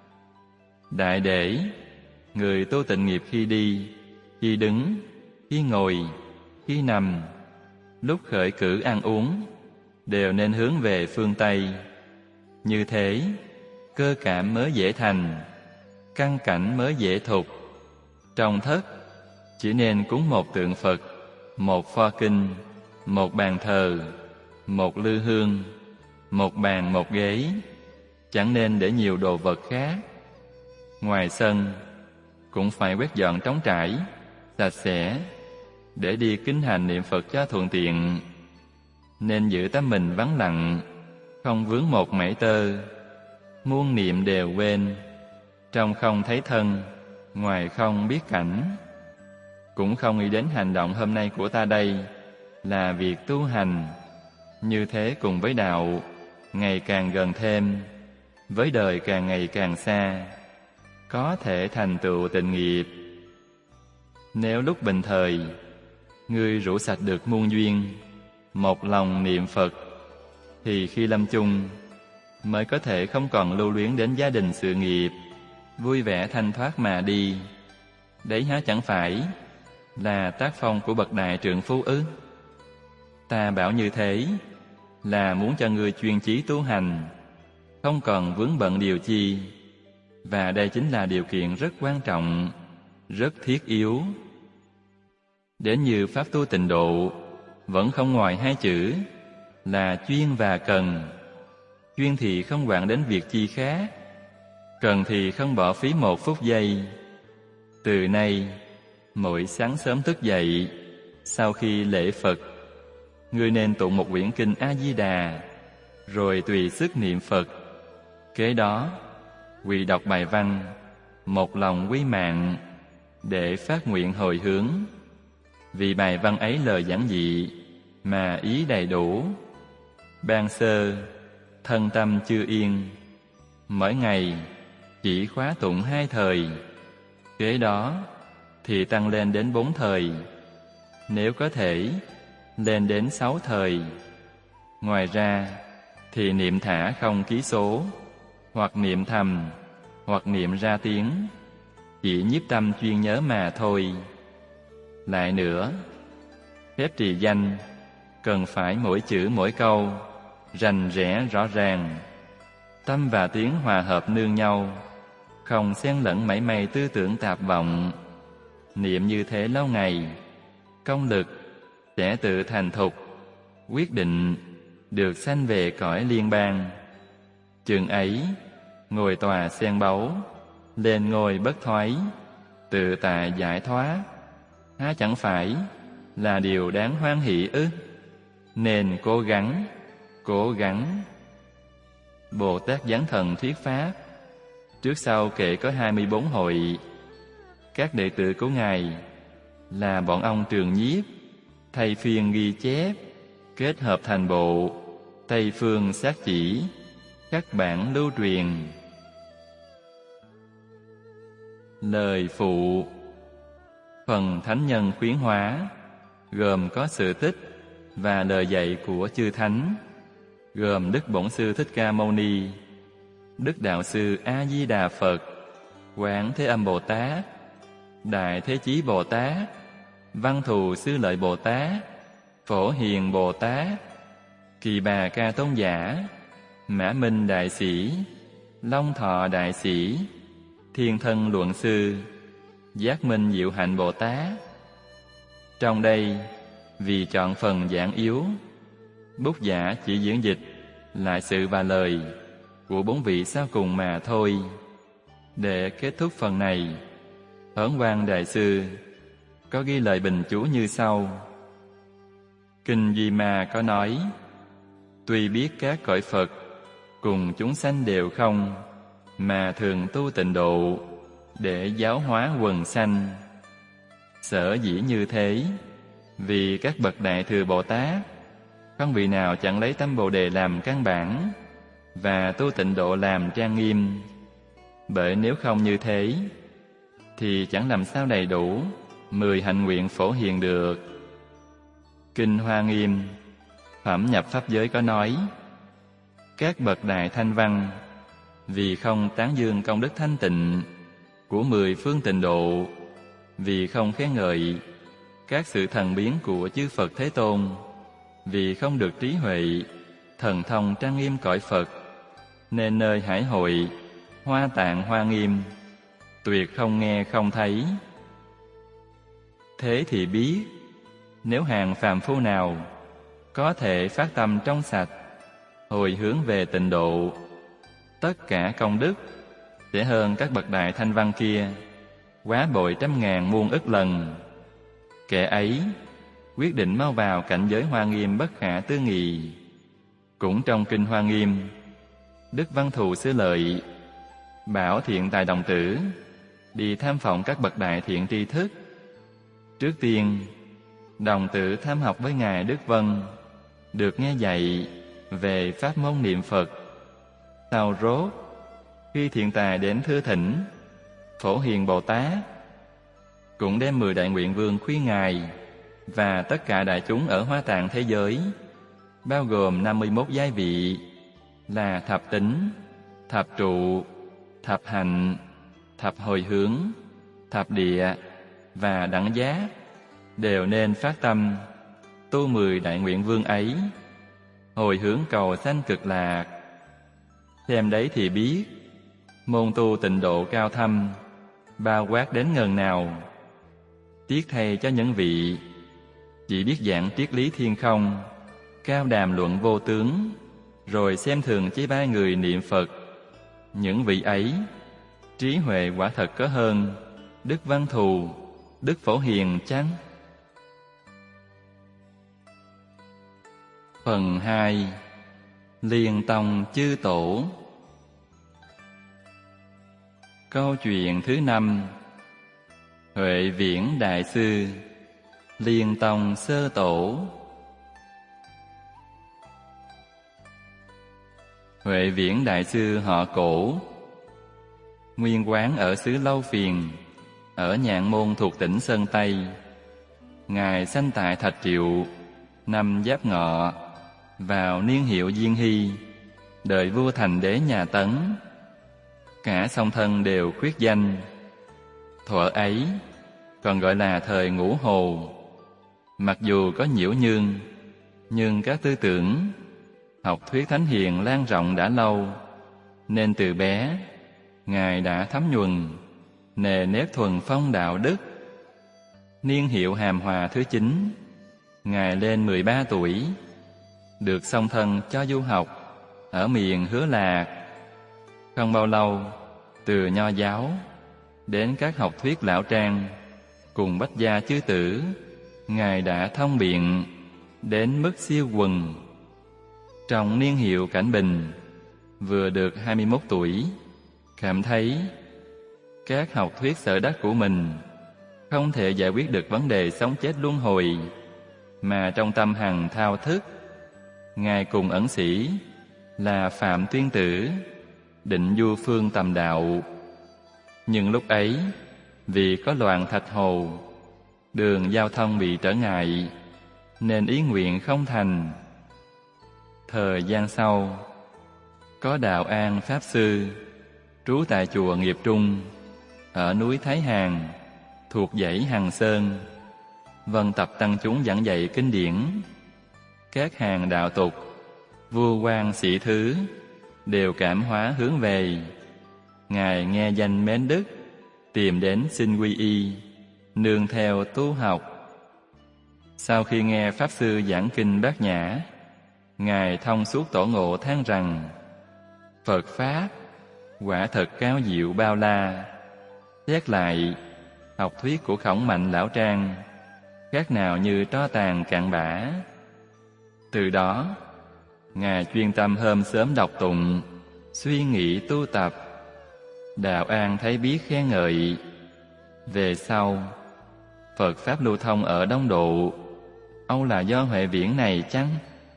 Đại Đệ, người tu tịnh nghiệp khi đi, khi đứng, khi ngồi, khi nằm, lúc khởi cử ăn uống, đều nên hướng về phương Tây. Như thế, cơ cảm mới dễ thành, căn cảnh mới dễ thục. Trong thất, chỉ nên cúng một tượng Phật, một pho kinh, một bàn thờ, một lư hương, một bàn một ghế, chẳng nên để nhiều đồ vật khác. Ngoài sân, cũng phải quét dọn trống trải, sạch sẽ, để đi kính hành niệm Phật cho thuận tiện. Nên giữ tâm mình vắng lặng, không vướng một mảy tơ, muôn niệm đều quên, trong không thấy thân, ngoài không biết cảnh. Cũng không nghĩ đến hành động hôm nay của ta đây là việc tu hành. Như thế cùng với đạo ngày càng gần thêm, với đời càng ngày càng xa, có thể thành tựu tịnh nghiệp. Nếu lúc bình thời ngươi rũ sạch được muôn duyên, một lòng niệm Phật, thì khi lâm chung mới có thể không còn lưu luyến đến gia đình sự nghiệp, vui vẻ thanh thoát mà đi. Đấy há chẳng phải là tác phong của bậc đại trượng phu ư? Ta bảo như thế là muốn cho ngươi chuyên chí tu hành, không còn vướng bận điều chi. Và đây chính là điều kiện rất quan trọng, rất thiết yếu. Đến như pháp tu tịnh độ, vẫn không ngoài hai chữ là chuyên và cần. Chuyên thì không quản đến việc chi khác, cần thì không bỏ phí một phút giây. Từ nay, mỗi sáng sớm thức dậy, sau khi lễ Phật, ngươi nên tụng một quyển kinh A-di-đà, rồi tùy sức niệm Phật. Kế đó, quỳ đọc bài văn, một lòng quy mạng, để phát nguyện hồi hướng. Vì bài văn ấy lời giản dị, mà ý đầy đủ. Ban sơ, thân tâm chưa yên, mỗi ngày chỉ khóa tụng hai thời. Kế đó thì tăng lên đến bốn thời. nếu có thể, lên đến sáu thời. Ngoài ra, thì niệm thả không ký số, hoặc niệm thầm, hoặc niệm ra tiếng, chỉ nhiếp tâm chuyên nhớ mà thôi. Lại nữa, phép trì danh cần phải mỗi chữ mỗi câu rành rẽ rõ ràng, tâm và tiếng hòa hợp nương nhau, không xen lẫn mảy may tư tưởng tạp vọng. Niệm như thế lâu ngày, công lực sẽ tự thành thục, quyết định được sanh về cõi liên bang. Chừng ấy, ngồi tòa sen báu, lên ngôi bất thoái, tự tại giải thoát, há chẳng phải là điều đáng hoan hỷ ư? Nên cố gắng, cố gắng. Bồ Tát Giáng Thần thuyết pháp, trước sau kể có hai mươi bốn hội. Các đệ tử của Ngài là bọn ông Trường Nhiếp, thầy phiên ghi chép, kết hợp thành bộ, Tây Phương sát chỉ, các bản lưu truyền. Lời phụ. Phần thánh nhân khuyến hóa gồm có sự tích và lời dạy của chư thánh, gồm Đức Bổn Sư Thích Ca Mâu Ni, Đức Đạo Sư A Di Đà Phật, Quán Thế Âm Bồ Tát, Đại Thế Chí Bồ Tát, Văn Thù Sư Lợi Bồ Tát, Phổ Hiền Bồ Tát, Kỳ Bà Ca Tôn Giả, Mã Minh Đại Sĩ, Long Thọ Đại Sĩ, Thiên Thân Luận Sư, Giác Minh Diệu Hạnh Bồ Tát. Trong đây, vì chọn phần giảng yếu, bút giả chỉ diễn dịch lại sự và lời của bốn vị sau cùng mà thôi. Để kết thúc phần này, Ấn Quang Đại Sư có ghi lời bình chú như sau. Kinh Di Ma có nói, tuy biết các cõi Phật cùng chúng sanh đều không, mà thường tu tịnh độ để giáo hóa quần sanh. Sở dĩ như thế, vì các bậc Đại Thừa Bồ Tát không vị nào chẳng lấy tâm Bồ Đề làm căn bản và tu tịnh độ làm trang nghiêm. Bởi nếu không như thế, thì chẳng làm sao đầy đủ mười hạnh nguyện phổ hiền được. Kinh Hoa Nghiêm Phẩm Nhập Pháp Giới có nói, các bậc Đại Thanh Văn vì không tán dương công đức thanh tịnh của mười phương tịnh độ, vì không khen ngợi các sự thần biến của chư Phật Thế Tôn, vì không được trí huệ, thần thông trang nghiêm cõi Phật, nên nơi hải hội, Hoa Tạng Hoa Nghiêm, tuyệt không nghe không thấy. Thế thì biết, nếu hàng phàm phu nào có thể phát tâm trong sạch, hồi hướng về tịnh độ, tất cả công đức sẽ hơn các bậc Đại Thanh Văn kia quá bội trăm ngàn muôn ức lần. Kẻ ấy quyết định mau vào cảnh giới Hoa Nghiêm bất khả tư nghị. Cũng trong Kinh Hoa Nghiêm, Đức Văn Thù Sư Lợi bảo thiện tài đồng tử đi tham phỏng các bậc đại thiện tri thức. Trước tiên, đồng tử tham học với Ngài Đức Vân, được nghe dạy về pháp môn niệm Phật. Sau rốt, khi thiện tài đến thưa thỉnh, Phổ Hiền Bồ Tát cũng đem mười đại nguyện vương khuyên Ngài và tất cả đại chúng ở Hoa Tạng thế giới, bao gồm năm mươi mốt giai vị là thập tính, thập trụ, thập hạnh, thập hồi hướng, thập địa và đẳng giác, đều nên phát tâm tu mười đại nguyện vương ấy, hồi hướng cầu sanh cực lạc. Xem đấy thì biết, môn tu tịnh độ cao thâm, bao quát đến ngần nào. Tiếc thay cho những vị chỉ biết giảng triết lý thiên không, cao đàm luận vô tướng, rồi xem thường chế bai người niệm Phật. Những vị ấy, trí huệ quả thật có hơn Đức Văn Thù, Đức Phổ Hiền chăng? Phần hai. Liên Tông Chư Tổ. Câu chuyện thứ năm. Huệ Viễn Đại Sư, Liên Tông Sơ Tổ. Huệ Viễn Đại Sư họ Cổ, nguyên quán ở xứ Lâu Phiền, ở Nhạn Môn thuộc tỉnh Sơn Tây. Ngài sanh tại Thạch Triệu, năm Giáp Ngọ, vào niên hiệu Diên Hy, đời vua Thành Đế nhà Tấn. Cả song thân đều khuyết danh. Thuở ấy còn gọi là thời Ngũ Hồ. Mặc dù có nhiễu nhương, nhưng các tư tưởng, học thuyết thánh hiền lan rộng đã lâu, nên từ bé Ngài đã thấm nhuần nề nếp thuần phong đạo đức. Niên hiệu Hàm Hòa thứ chín, Ngài lên mười ba tuổi, được song thân cho du học ở miền Hứa Lạc. Không bao lâu, từ Nho giáo đến các học thuyết lão trang cùng bách gia chư tử, Ngài đã thông biện đến mức siêu quần. Trong niên hiệu Cảnh Bình, vừa được hai mươi mốt tuổi, cảm thấy các học thuyết sở đắc của mình không thể giải quyết được vấn đề sống chết luân hồi, mà trong tâm hằng thao thức. Ngài cùng ẩn sĩ là Phạm Tuyên Tử định du phương tầm đạo. Nhưng lúc ấy, vì có loạn Thạch Hồ, đường giao thông bị trở ngại, nên ý nguyện không thành. Thời gian sau, có Đạo An Pháp Sư trú tại chùa Nghiệp Trung ở núi Thái Hàng, thuộc dãy Hằng Sơn, vân tập tăng chúng giảng dạy kinh điển. Các hàng đạo tục, vua quan sĩ thứ đều cảm hóa hướng về. Ngài nghe danh mến đức, tìm đến xin quy y, nương theo tu học. Sau khi nghe Pháp Sư giảng kinh Bát Nhã, Ngài thông suốt tổ ngộ than rằng: Phật Pháp quả thật cao diệu bao la. Xét lại, học thuyết của Khổng Mạnh Lão Trang khác nào như tro tàn cặn bã. Từ đó, Ngài chuyên tâm hôm sớm đọc tụng, suy nghĩ tu tập. Đạo An thấy biết khen ngợi. Về sau, Phật Pháp lưu thông ở Đông Độ, âu là do Huệ Viễn này chăng?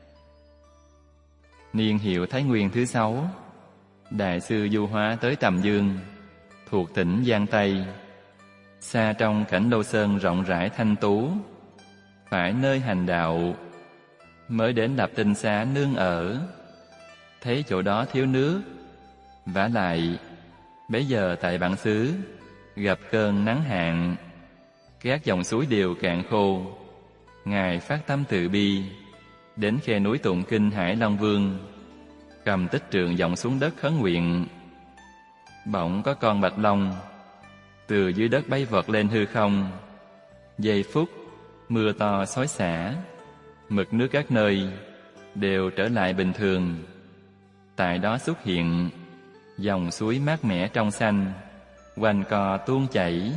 Niên hiệu Thái Nguyên thứ sáu, Đại sư du hóa tới Tầm Dương, thuộc tỉnh Giang Tây, xa trong cảnh Lô Sơn rộng rãi thanh tú, phải nơi hành đạo, mới đến lập tinh xá nương ở. Thấy chỗ đó thiếu nước, vả lại bấy giờ tại bản xứ gặp cơn nắng hạn, các dòng suối đều cạn khô. Ngài phát tâm từ bi, đến khe núi tụng kinh Hải Long Vương, cầm tích trượng dòng xuống đất khấn nguyện. Bỗng có con bạch long từ dưới đất bay vọt lên hư không. Giây phút mưa to xối xả, mực nước các nơi đều trở lại bình thường. Tại đó xuất hiện dòng suối mát mẻ trong xanh, quanh co tuôn chảy.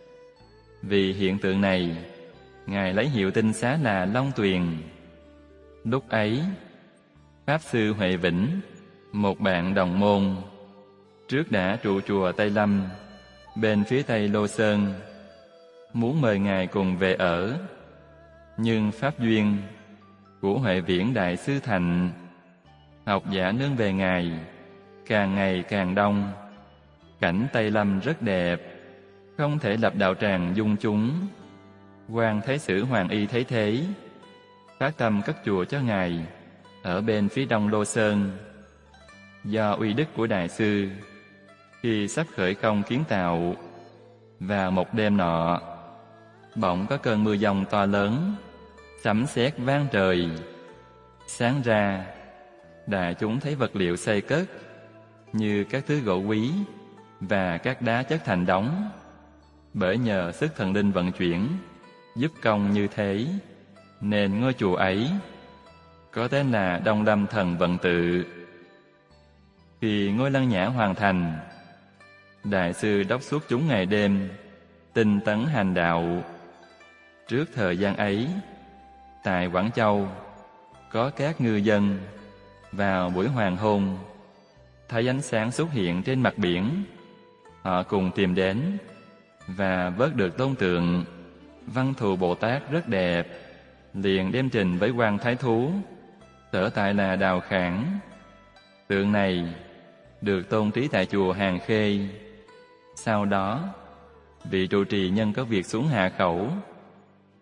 Vì hiện tượng này, Ngài lấy hiệu tinh xá là Long Tuyền. Lúc ấy, Pháp Sư Huệ Vĩnh, một bạn đồng môn, trước đã trụ chùa Tây Lâm, bên phía tây Lô Sơn, muốn mời Ngài cùng về ở. Nhưng pháp duyên của Huệ Viễn Đại Sư thành, học giả nương về Ngài càng ngày càng đông. Cảnh Tây Lâm rất đẹp, không thể lập đạo tràng dung chúng. Quan Thái Sử Hoàng Y thấy thế, phát tâm cất chùa cho Ngài ở bên phía đông Lô Sơn. Do uy đức của Đại sư, khi sắp khởi công kiến tạo, vào một đêm nọ, bỗng có cơn mưa giông to lớn, sấm sét vang trời. Sáng ra, đại chúng thấy vật liệu xây cất như các thứ gỗ quý và các đá chất thành đống. Bởi nhờ sức thần linh vận chuyển giúp công như thế, nên ngôi chùa ấy có tên là Đông Lâm Thần Vận Tự. Khi ngôi lăng nhã hoàn thành, Đại sư đốc suốt chúng ngày đêm tinh tấn hành đạo. Trước thời gian ấy, tại Quảng Châu có các ngư dân vào buổi hoàng hôn thấy ánh sáng xuất hiện trên mặt biển. Họ cùng tìm đến và vớt được tôn tượng Văn Thù Bồ Tát rất đẹp, liền đem trình với quan thái thú, sở tại là Đào Khảng. Tượng này được tôn trí tại chùa Hàng Khê. Sau đó, vị trụ trì nhân có việc xuống hạ khẩu,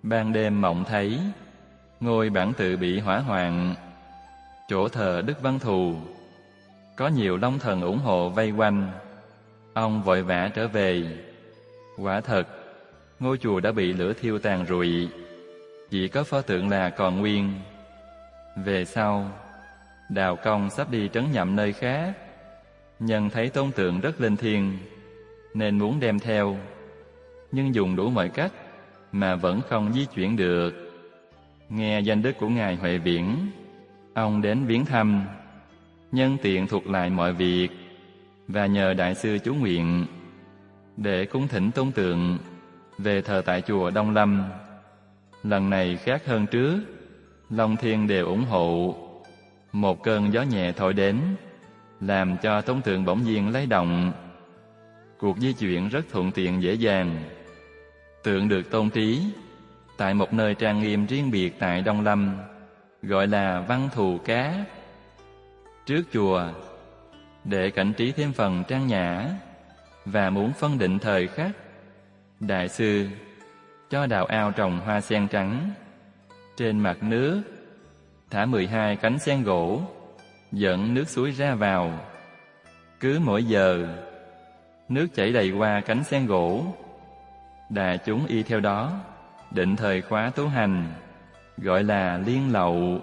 Ban đêm mộng thấy ngôi bản tự bị hỏa hoạn, chỗ thờ Đức Văn Thù, có nhiều long thần ủng hộ vây quanh. Ông vội vã trở về. Quả thật, ngôi chùa đã bị lửa thiêu tàn rụi, chỉ có pho tượng là còn nguyên. Về sau, Đào Công sắp đi trấn nhậm nơi khác, nhân thấy tôn tượng rất linh thiêng nên muốn đem theo, nhưng dùng đủ mọi cách mà vẫn không di chuyển được. Nghe danh đức của ngài Huệ Viễn, ông đến viếng thăm, nhân tiện thuật lại mọi việc và nhờ đại sư chú nguyện để cung thỉnh tôn tượng về thờ tại chùa Đông Lâm. Lần này khác hơn trước, Long Thiên đều ủng hộ. Một cơn gió nhẹ thổi đến, làm cho tôn tượng bỗng nhiên lay động. Cuộc di chuyển rất thuận tiện dễ dàng. Tượng được tôn trí tại một nơi trang nghiêm riêng biệt tại Đông Lâm, gọi là Văn Thù Cát. Trước chùa, để cảnh trí thêm phần trang nhã và muốn phân định thời khắc, đại sư cho đào ao trồng hoa sen trắng. Trên mặt nước thả mười hai cánh sen gỗ dẫn nước suối ra vào. Cứ mỗi giờ, nước chảy đầy qua cánh sen gỗ. Đại chúng y theo đó định thời khóa tu hành, gọi là liên lậu.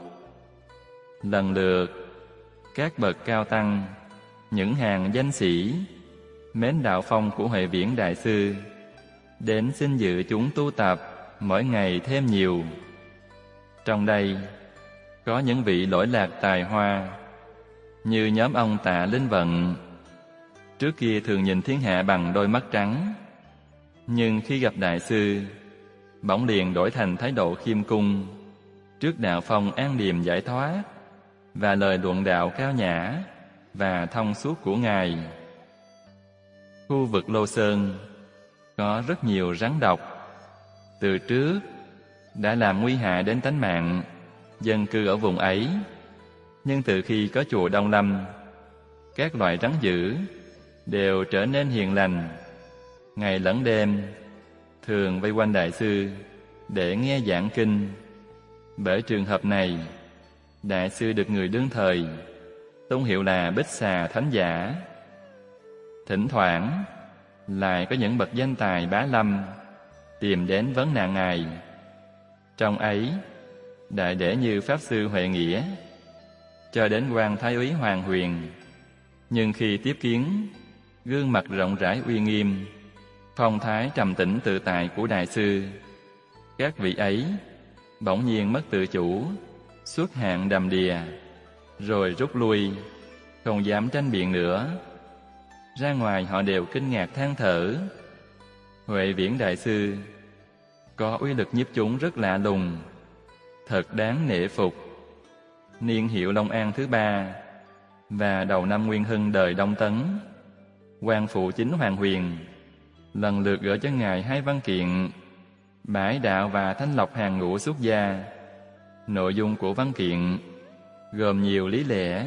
Lần lượt các bậc cao tăng, những hàng danh sĩ mến đạo phong của Huệ Viễn đại sư đến xin dự chúng tu tập, mỗi ngày thêm nhiều. Trong đây có những vị lỗi lạc tài hoa, như nhóm ông Tạ Linh Vận. Trước kia thường nhìn thiên hạ bằng đôi mắt trắng, nhưng khi gặp đại sư, bỗng liền đổi thành thái độ khiêm cung trước đạo phong an điềm giải thoát và lời luận đạo cao nhã và thông suốt của ngài. Khu vực Lô Sơn có rất nhiều rắn độc, từ trước đã làm nguy hại đến tánh mạng dân cư ở vùng ấy. Nhưng từ khi có chùa Đông Lâm, các loại rắn dữ đều trở nên hiền lành, ngày lẫn đêm thường vây quanh đại sư để nghe giảng kinh. Bởi trường hợp này, đại sư được người đương thời tôn hiệu là Bích Xà Thánh Giả. Thỉnh thoảng lại có những bậc danh tài bá lâm tìm đến vấn nạn ngài. Trong ấy, đại đệ như Pháp Sư Huệ Nghĩa cho đến quan Thái úy Hoàng Huyền, nhưng khi tiếp kiến, gương mặt rộng rãi uy nghiêm, phong thái trầm tĩnh tự tại của đại sư, các vị ấy bỗng nhiên mất tự chủ, xuất hạn đầm đìa, rồi rút lui, không dám tranh biện nữa. Ra ngoài họ đều kinh ngạc than thở. Huệ Viễn đại sư có uy lực nhiếp chúng rất lạ lùng, thật đáng nể phục. Niên hiệu Long An thứ ba và đầu năm Nguyên Hưng đời Đông Tấn, quan phụ chính Hoàng Huyền lần lượt gửi cho ngài hai văn kiện bãi đạo và thanh lọc hàng ngũ xuất gia. Nội dung của văn kiện gồm nhiều lý lẽ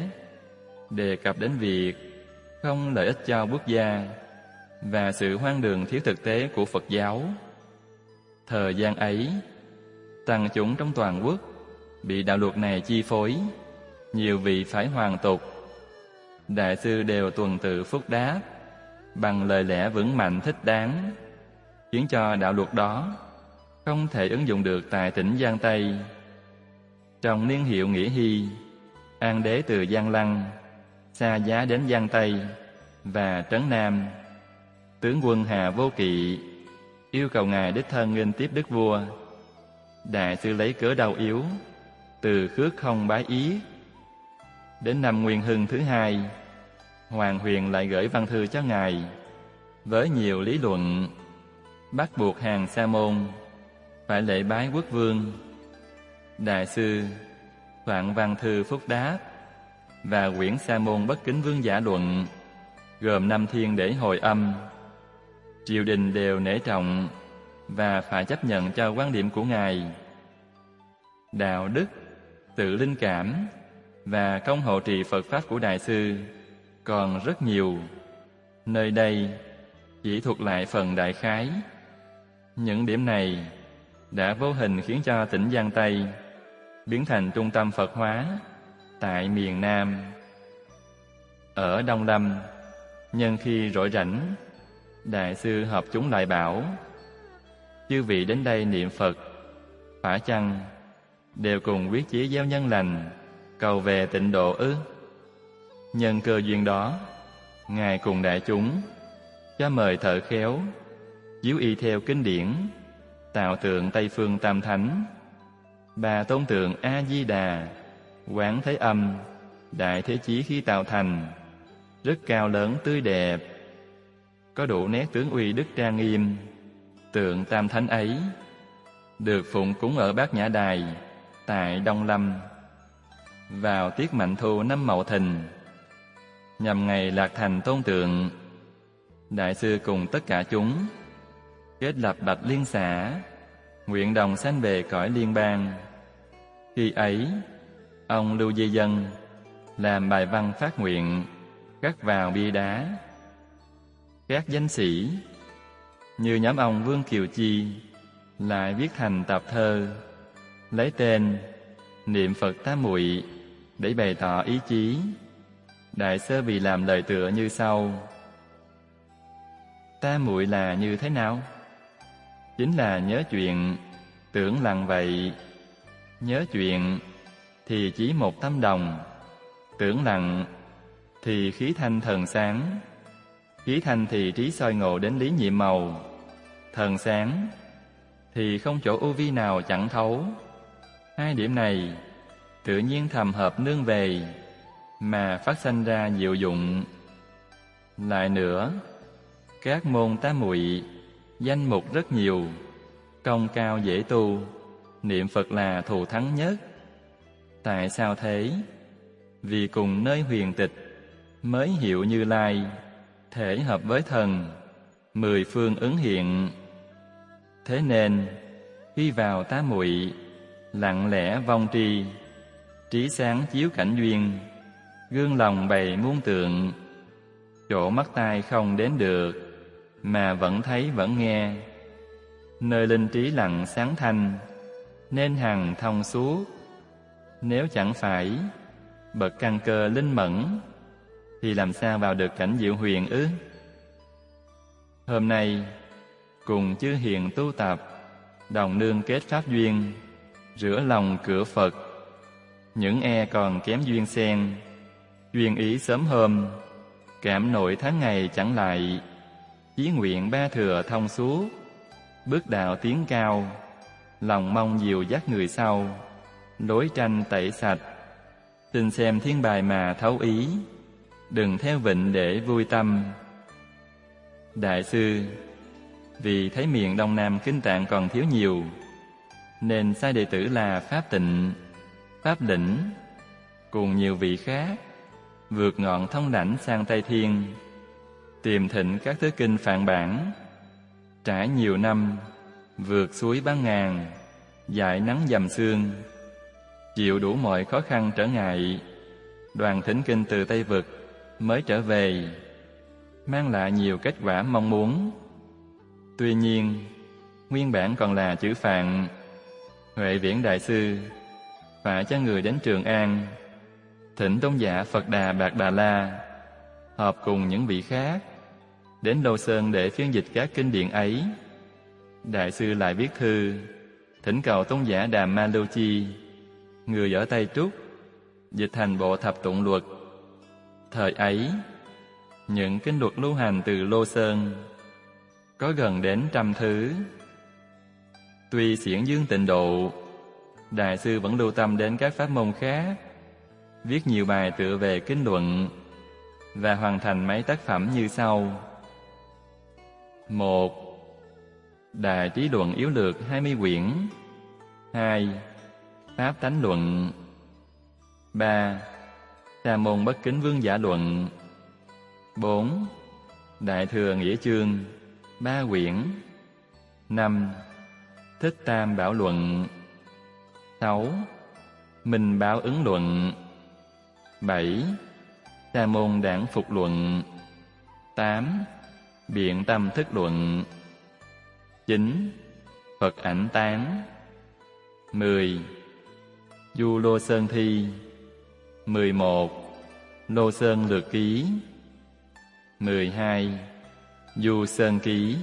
đề cập đến việc không lợi ích cho quốc gia và sự hoang đường thiếu thực tế của Phật giáo. Thời gian ấy, tăng chúng trong toàn quốc bị đạo luật này chi phối, nhiều vị phải hoàn tục. Đại sư đều tuần tự phúc đáp bằng lời lẽ vững mạnh thích đáng, khiến cho đạo luật đó không thể ứng dụng được tại tỉnh Giang Tây. Trong niên hiệu Nghĩa Hy, An đế từ Giang Lăng xa giá đến Giang Tây và Trấn Nam. Tướng quân Hà Vô Kỵ yêu cầu ngài đích thân nghênh tiếp đức vua. Đại sư lấy cớ đau yếu, từ khước không bái ý. Đến năm Nguyên Hưng thứ hai, Hoàng Huyền lại gửi văn thư cho ngài với nhiều lý luận, bắt buộc hàng sa môn phải lễ bái quốc vương. Đại sư soạn văn thư phúc đáp và quyển Sa môn bất kính vương giả luận, gồm năm thiên để hồi âm. Triều đình đều nể trọng và phải chấp nhận cho quan điểm của ngài. Đạo đức, tự linh cảm và công hộ trì Phật pháp của đại sư còn rất nhiều. Nơi đây chỉ thuật lại phần đại khái. Những điểm này đã vô hình khiến cho tỉnh Giang Tây biến thành trung tâm Phật hóa tại miền Nam. Ở Đông Lâm, nhân khi rỗi rảnh, Đại sư họp chúng lại bảo: chư vị đến đây niệm Phật, phải chăng đều cùng quyết chí gieo nhân lành, cầu về tịnh độ ư? Nhân cơ duyên đó, Ngài cùng đại chúng cho mời thợ khéo chiếu y theo kinh điển, tạo tượng Tây Phương Tam Thánh, ba tôn tượng A Di Đà, Quán Thế Âm, Đại Thế Chí khi tạo thành, rất cao lớn tươi đẹp, có đủ nét tướng uy đức trang nghiêm. Tượng Tam Thánh ấy được phụng cúng ở Bát Nhã Đài tại Đông Lâm vào tiết Mạnh Thu năm Mậu Thìn, nhằm ngày lạc thành tôn tượng. Đại sư cùng tất cả chúng kết lập Bạch Liên xã, nguyện đồng sanh về cõi liên bang. Khi ấy, ông Lưu Di Dân làm bài văn phát nguyện khắc vào bia đá. Các danh sĩ như nhóm ông Vương Kiều Chi lại viết thành tập thơ lấy tên Niệm Phật Tam Muội để bày tỏ ý chí. Đại sơ vì làm lời tựa như sau: Tam muội là như thế nào? Chính là nhớ chuyện, tưởng lặng vậy. Nhớ chuyện thì chỉ một tâm đồng, tưởng lặng thì khí thanh thần sáng. Khí thanh thì trí soi ngộ đến lý nhiệm màu, thần sáng thì không chỗ ưu vi nào chẳng thấu. Hai điểm này tự nhiên thầm hợp nương về, mà phát sanh ra diệu dụng. Lại nữa, các môn tam muội danh mục rất nhiều, công cao dễ tu, niệm Phật là thù thắng nhất. Tại sao thế? Vì cùng nơi huyền tịch mới hiệu Như Lai, thể hợp với thần, mười phương ứng hiện. Thế nên khi vào tám muội, lặng lẽ vong tri, trí sáng chiếu cảnh duyên, gương lòng bày muôn tượng. Chỗ mắt tai không đến được, mà vẫn thấy vẫn nghe. Nơi linh trí lặng sáng thanh, nên hằng thông suốt. Nếu chẳng phải bậc căn cơ linh mẫn, thì làm sao vào được cảnh diệu huyền ư? Hôm nay cùng chư hiền tu tập, đồng nương kết pháp duyên, rửa lòng cửa Phật. Những e còn kém duyên sen, duyên ý sớm hôm, cảm nội tháng ngày chẳng lại. Chí nguyện ba thừa thông suốt, bước đạo tiến cao, lòng mong dìu dắt người sau, lối tranh tẩy sạch. Xin xem thiên bài mà thấu ý, đừng theo vịnh để vui tâm. Đại sư vì thấy miền Đông Nam kinh tạng còn thiếu nhiều, nên sai đệ tử là Pháp Tịnh, Pháp Lĩnh cùng nhiều vị khác vượt ngọn thông lãnh sang Tây Thiên, tìm thịnh các thứ kinh phạn bản. Trải nhiều năm, vượt suối băng ngàn, dải nắng dầm sương, chịu đủ mọi khó khăn trở ngại, đoàn thỉnh kinh từ Tây Vực mới trở về, mang lại nhiều kết quả mong muốn. Tuy nhiên, nguyên bản còn là chữ Phạn. Huệ Viễn Đại sư phải cho người đến Trường An, thỉnh tôn giả Phật Đà Bạc Đà La, họp cùng những vị khác, đến Lô Sơn để phiên dịch các kinh điển ấy. Đại sư lại viết thư, thỉnh cầu tôn giả Đàm Ma Lưu Chi, người ở Tây Trúc, dịch thành bộ Thập Tụng Luật. Thời ấy, những kinh luật lưu hành từ Lô Sơn có gần đến trăm thứ. Tuy xiển dương tịnh độ, Đại sư vẫn lưu tâm đến các pháp môn khác, viết nhiều bài tựa về kinh luận và hoàn thành mấy tác phẩm như sau. Một, Đại Trí Luận Yếu Lược hai mươi quyển. Hai, Pháp Tánh Luận. Ba, Sa Môn Bất Kính Vương Giả Luận. Bốn, Đại Thừa Nghĩa Chương ba quyển. Năm, Thích Tam Bảo Luận. Sáu, Minh Báo Ứng Luận. Bảy, Sa Môn Đản Phục Luận. Tám, Biện Tâm Thức Luận. Chín, Phật ảnh tán. Mười. Du Lô Sơn Thi. Mười một. Lô Sơn Lược Ký. Mười hai. Du Sơn Ký.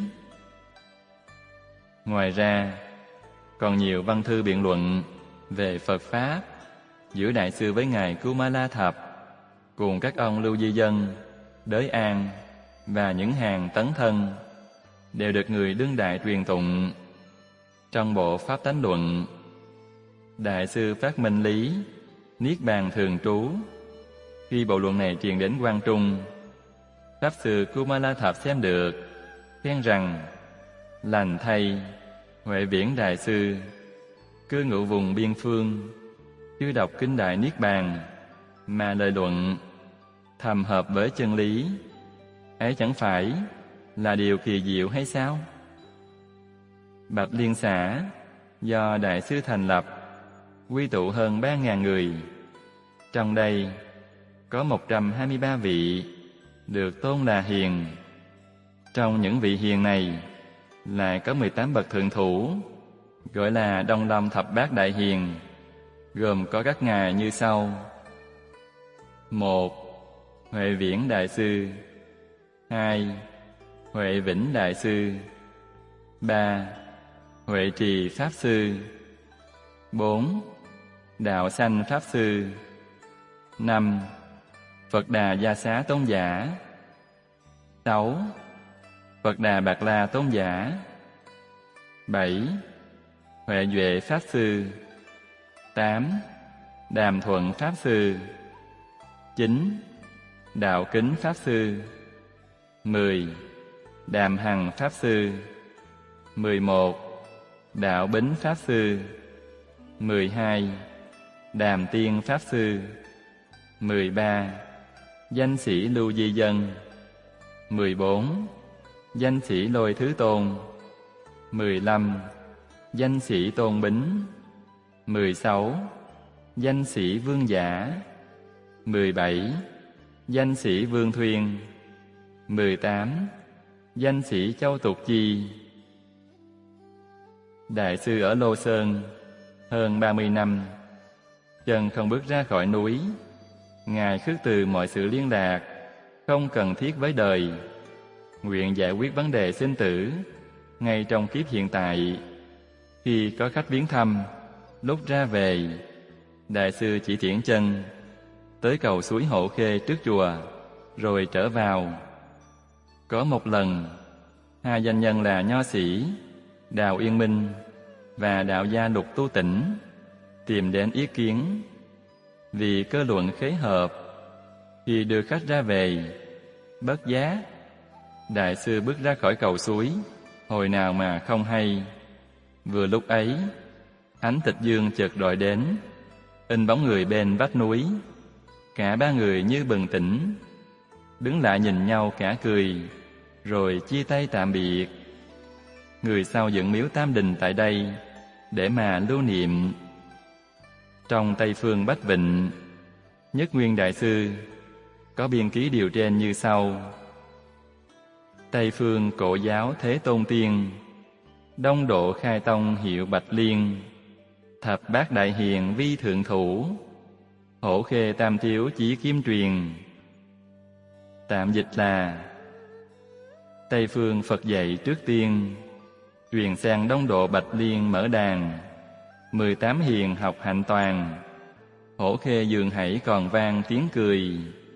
Ngoài ra, còn nhiều văn thư biện luận về Phật Pháp giữa Đại sư với Ngài Kumala Thập, cùng các ông Lưu Di Dân, Đới An và những hàng tấn thân, đều được người đương đại truyền tụng. Trong bộ Pháp Tánh Luận, Đại sư phát minh lý Niết Bàn Thường Trú. Khi bộ luận này truyền đến Quang Trung, Pháp sư Kumala Thập xem được, khen rằng: lành thay, Huệ Viễn Đại sư, cư ngụ vùng biên phương, chưa đọc kinh Đại Niết Bàn, mà lời luận thầm hợp với chân lý, ấy chẳng phải là điều kỳ diệu hay sao? Bạch Liên Xã do Đại sư thành lập, quy tụ hơn ba ngàn người. Trong đây có một trăm hai mươi ba vị được tôn là hiền. Trong những vị hiền này lại có mười tám bậc thượng thủ, gọi là Đông Lâm Thập Bát Đại Hiền, gồm có các ngài như sau: một. Huệ Viễn Đại sư. Hai. Huệ Vĩnh Đại sư. Ba. Huệ Trì Pháp sư. Bốn. Đạo Sanh Pháp sư. Năm. Phật Đà Gia Xá Tôn giả. Sáu. Phật Đà Bạc La Tôn giả. Bảy. Huệ Duệ Pháp sư. Tám. Đàm Thuận Pháp sư. Chín. Đạo Kính Pháp sư. Mười. Đàm Hằng Pháp sư. Mười một. Đạo Bính Pháp sư. Mười hai. Đàm Tiên Pháp sư. Mười ba. Danh sĩ Lưu Di Dân. Mười bốn. Danh sĩ Lôi Thứ Tôn. Mười lăm. Danh sĩ Tôn Bính. Mười sáu. Danh sĩ Vương Giả. Mười bảy. Danh sĩ Vương Thuyên. Mười tám. Danh sĩ Châu Tục Chi. Đại sư ở Lô Sơn hơn ba mươi năm, chân không bước ra khỏi núi. Ngài khước từ mọi sự liên lạc không cần thiết với đời, nguyện giải quyết vấn đề sinh tử ngay trong kiếp hiện tại. Khi có khách viếng thăm, lúc ra về, Đại sư chỉ tiễn chân tới cầu suối Hộ Khê trước chùa, rồi trở vào. Có một lần, hai danh nhân là nho sĩ Đào Yên Minh và đạo gia Lục Tu Tĩnh tìm đến ý kiến. Vì cơ luận khế hợp, khi đưa khách ra về, bất giác Đại sư bước ra khỏi cầu suối, hồi nào mà không hay. Vừa lúc ấy, Ánh Tịch Dương chợt đòi đến, in bóng người bên vách núi. Cả ba người như bừng tỉnh, đứng lại nhìn nhau cả cười, rồi chia tay tạm biệt. Người sau dựng miếu Tam Đình tại đây để mà lưu niệm. Trong Tây Phương Bách Vịnh, Nhất Nguyên Đại sư có biên ký điều trên như sau: Tây Phương Cổ Giáo Thế Tôn Tiên, Đông Độ Khai Tông hiệu Bạch Liên, Thập Bát Đại Hiền vi thượng thủ, Hổ Khê Tam Thiếu Chí Kim Truyền. Tạm dịch là: Tây Phương Phật dạy trước tiên, truyền sang Đông Độ Bạch Liên mở đàn, mười tám hiền học hạnh toàn, Hổ Khê giường hãy còn vang tiếng cười.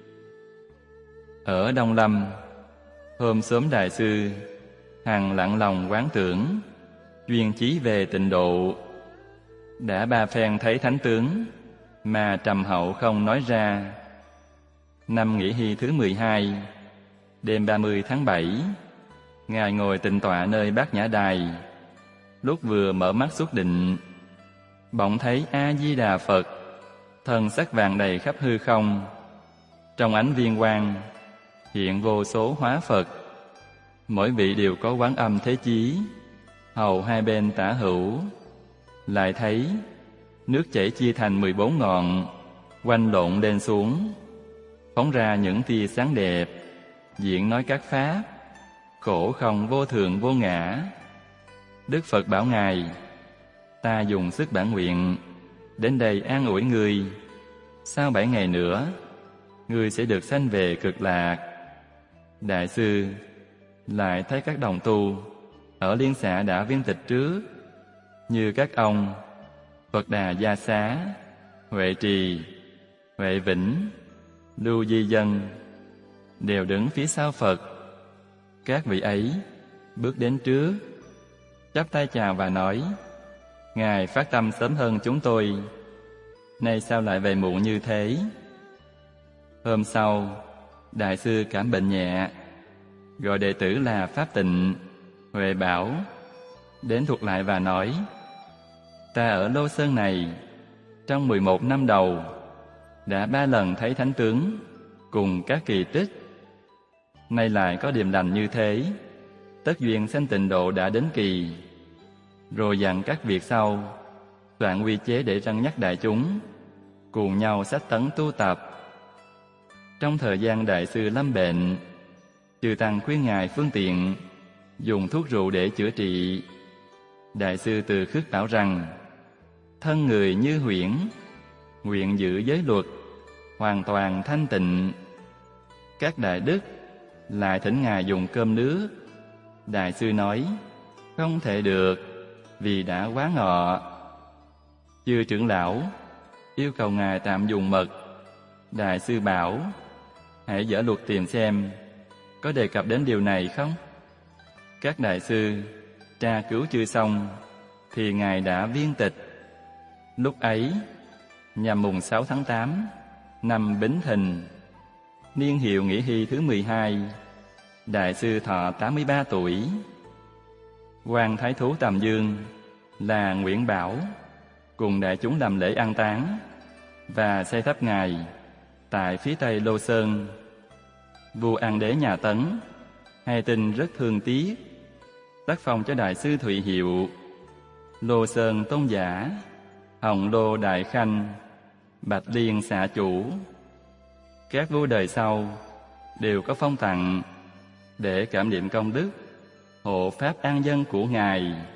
Ở Đông Lâm, hôm sớm Đại sư hằng lặng lòng quán tưởng, chuyên chí về tịnh độ. Đã ba phen thấy thánh tướng, mà trầm hậu không nói ra. Năm Nghỉ Hy thứ mười hai, đêm ba mươi tháng bảy, Ngài ngồi tịnh tọa nơi Bát Nhã Đài. Lúc vừa mở mắt xuất định, bỗng thấy A-di-đà Phật, thân sắc vàng đầy khắp hư không. Trong ánh viên quang hiện vô số hóa Phật, mỗi vị đều có Quán Âm thế chí, hầu hai bên tả hữu. Lại thấy nước chảy chia thành mười bốn ngọn, quanh lộn lên xuống, phóng ra những tia sáng đẹp, diễn nói các pháp, khổ không vô thường vô ngã. Đức Phật bảo Ngài: ta dùng sức bản nguyện đến đây an ủi ngươi. Sau bảy ngày nữa, ngươi sẽ được sanh về Cực Lạc. Đại sư lại thấy các đồng tu ở liên xã đã viên tịch trước, như các ông Phật Đà Gia Xá, Huệ Trì, Huệ Vĩnh, Lưu Di Dân, đều đứng phía sau Phật. Các vị ấy bước đến trước, chắp tay chào và nói: Ngài phát tâm sớm hơn chúng tôi, nay sao lại về muộn như thế? Hôm sau, Đại sư cảm bệnh nhẹ, gọi đệ tử là Pháp Tịnh, Huệ Bảo đến thuật lại và nói: ta ở Lô Sơn này trong mười một năm đầu đã ba lần thấy thánh tướng cùng các kỳ tích. Nay lại có điềm lành như thế, tất duyên sanh tịnh độ đã đến kỳ. Rồi dặn các việc sau, soạn quy chế để răn nhắc đại chúng cùng nhau sách tấn tu tập. Trong thời gian đại sư lâm bệnh, chư tăng khuyên ngài phương tiện dùng thuốc rượu để chữa trị. Đại sư Từ Khước bảo rằng: thân người như huyễn, nguyện giữ giới luật, hoàn toàn thanh tịnh. Các đại đức lại thỉnh ngài dùng cơm nước. Đại sư nói: không thể được, vì đã quá ngọ. Chư trưởng lão yêu cầu ngài tạm dùng mật. Đại sư bảo: hãy dở luật tìm xem có đề cập đến điều này không. Các đại sư tra cứu chưa xong thì ngài đã viên tịch. Lúc ấy nhằm mùng sáu tháng tám năm Bính Thìn, niên hiệu Nghĩa Hy thứ mười hai, đại sư thọ tám mươi ba tuổi. Quan Thái Thú Tầm Dương là Nguyễn Bảo cùng đại chúng làm lễ an táng và xây tháp ngài tại phía tây Lô Sơn. Vua An Đế nhà Tấn hay tin rất thương tiếc, tác phong cho đại sư Thụy hiệu Lô Sơn Tôn Giả, Hồng Lô Đại Khanh, Bạch Liên Xạ Chủ. Các vua đời sau đều có phong tặng để cảm niệm công đức hộ pháp an dân của ngài.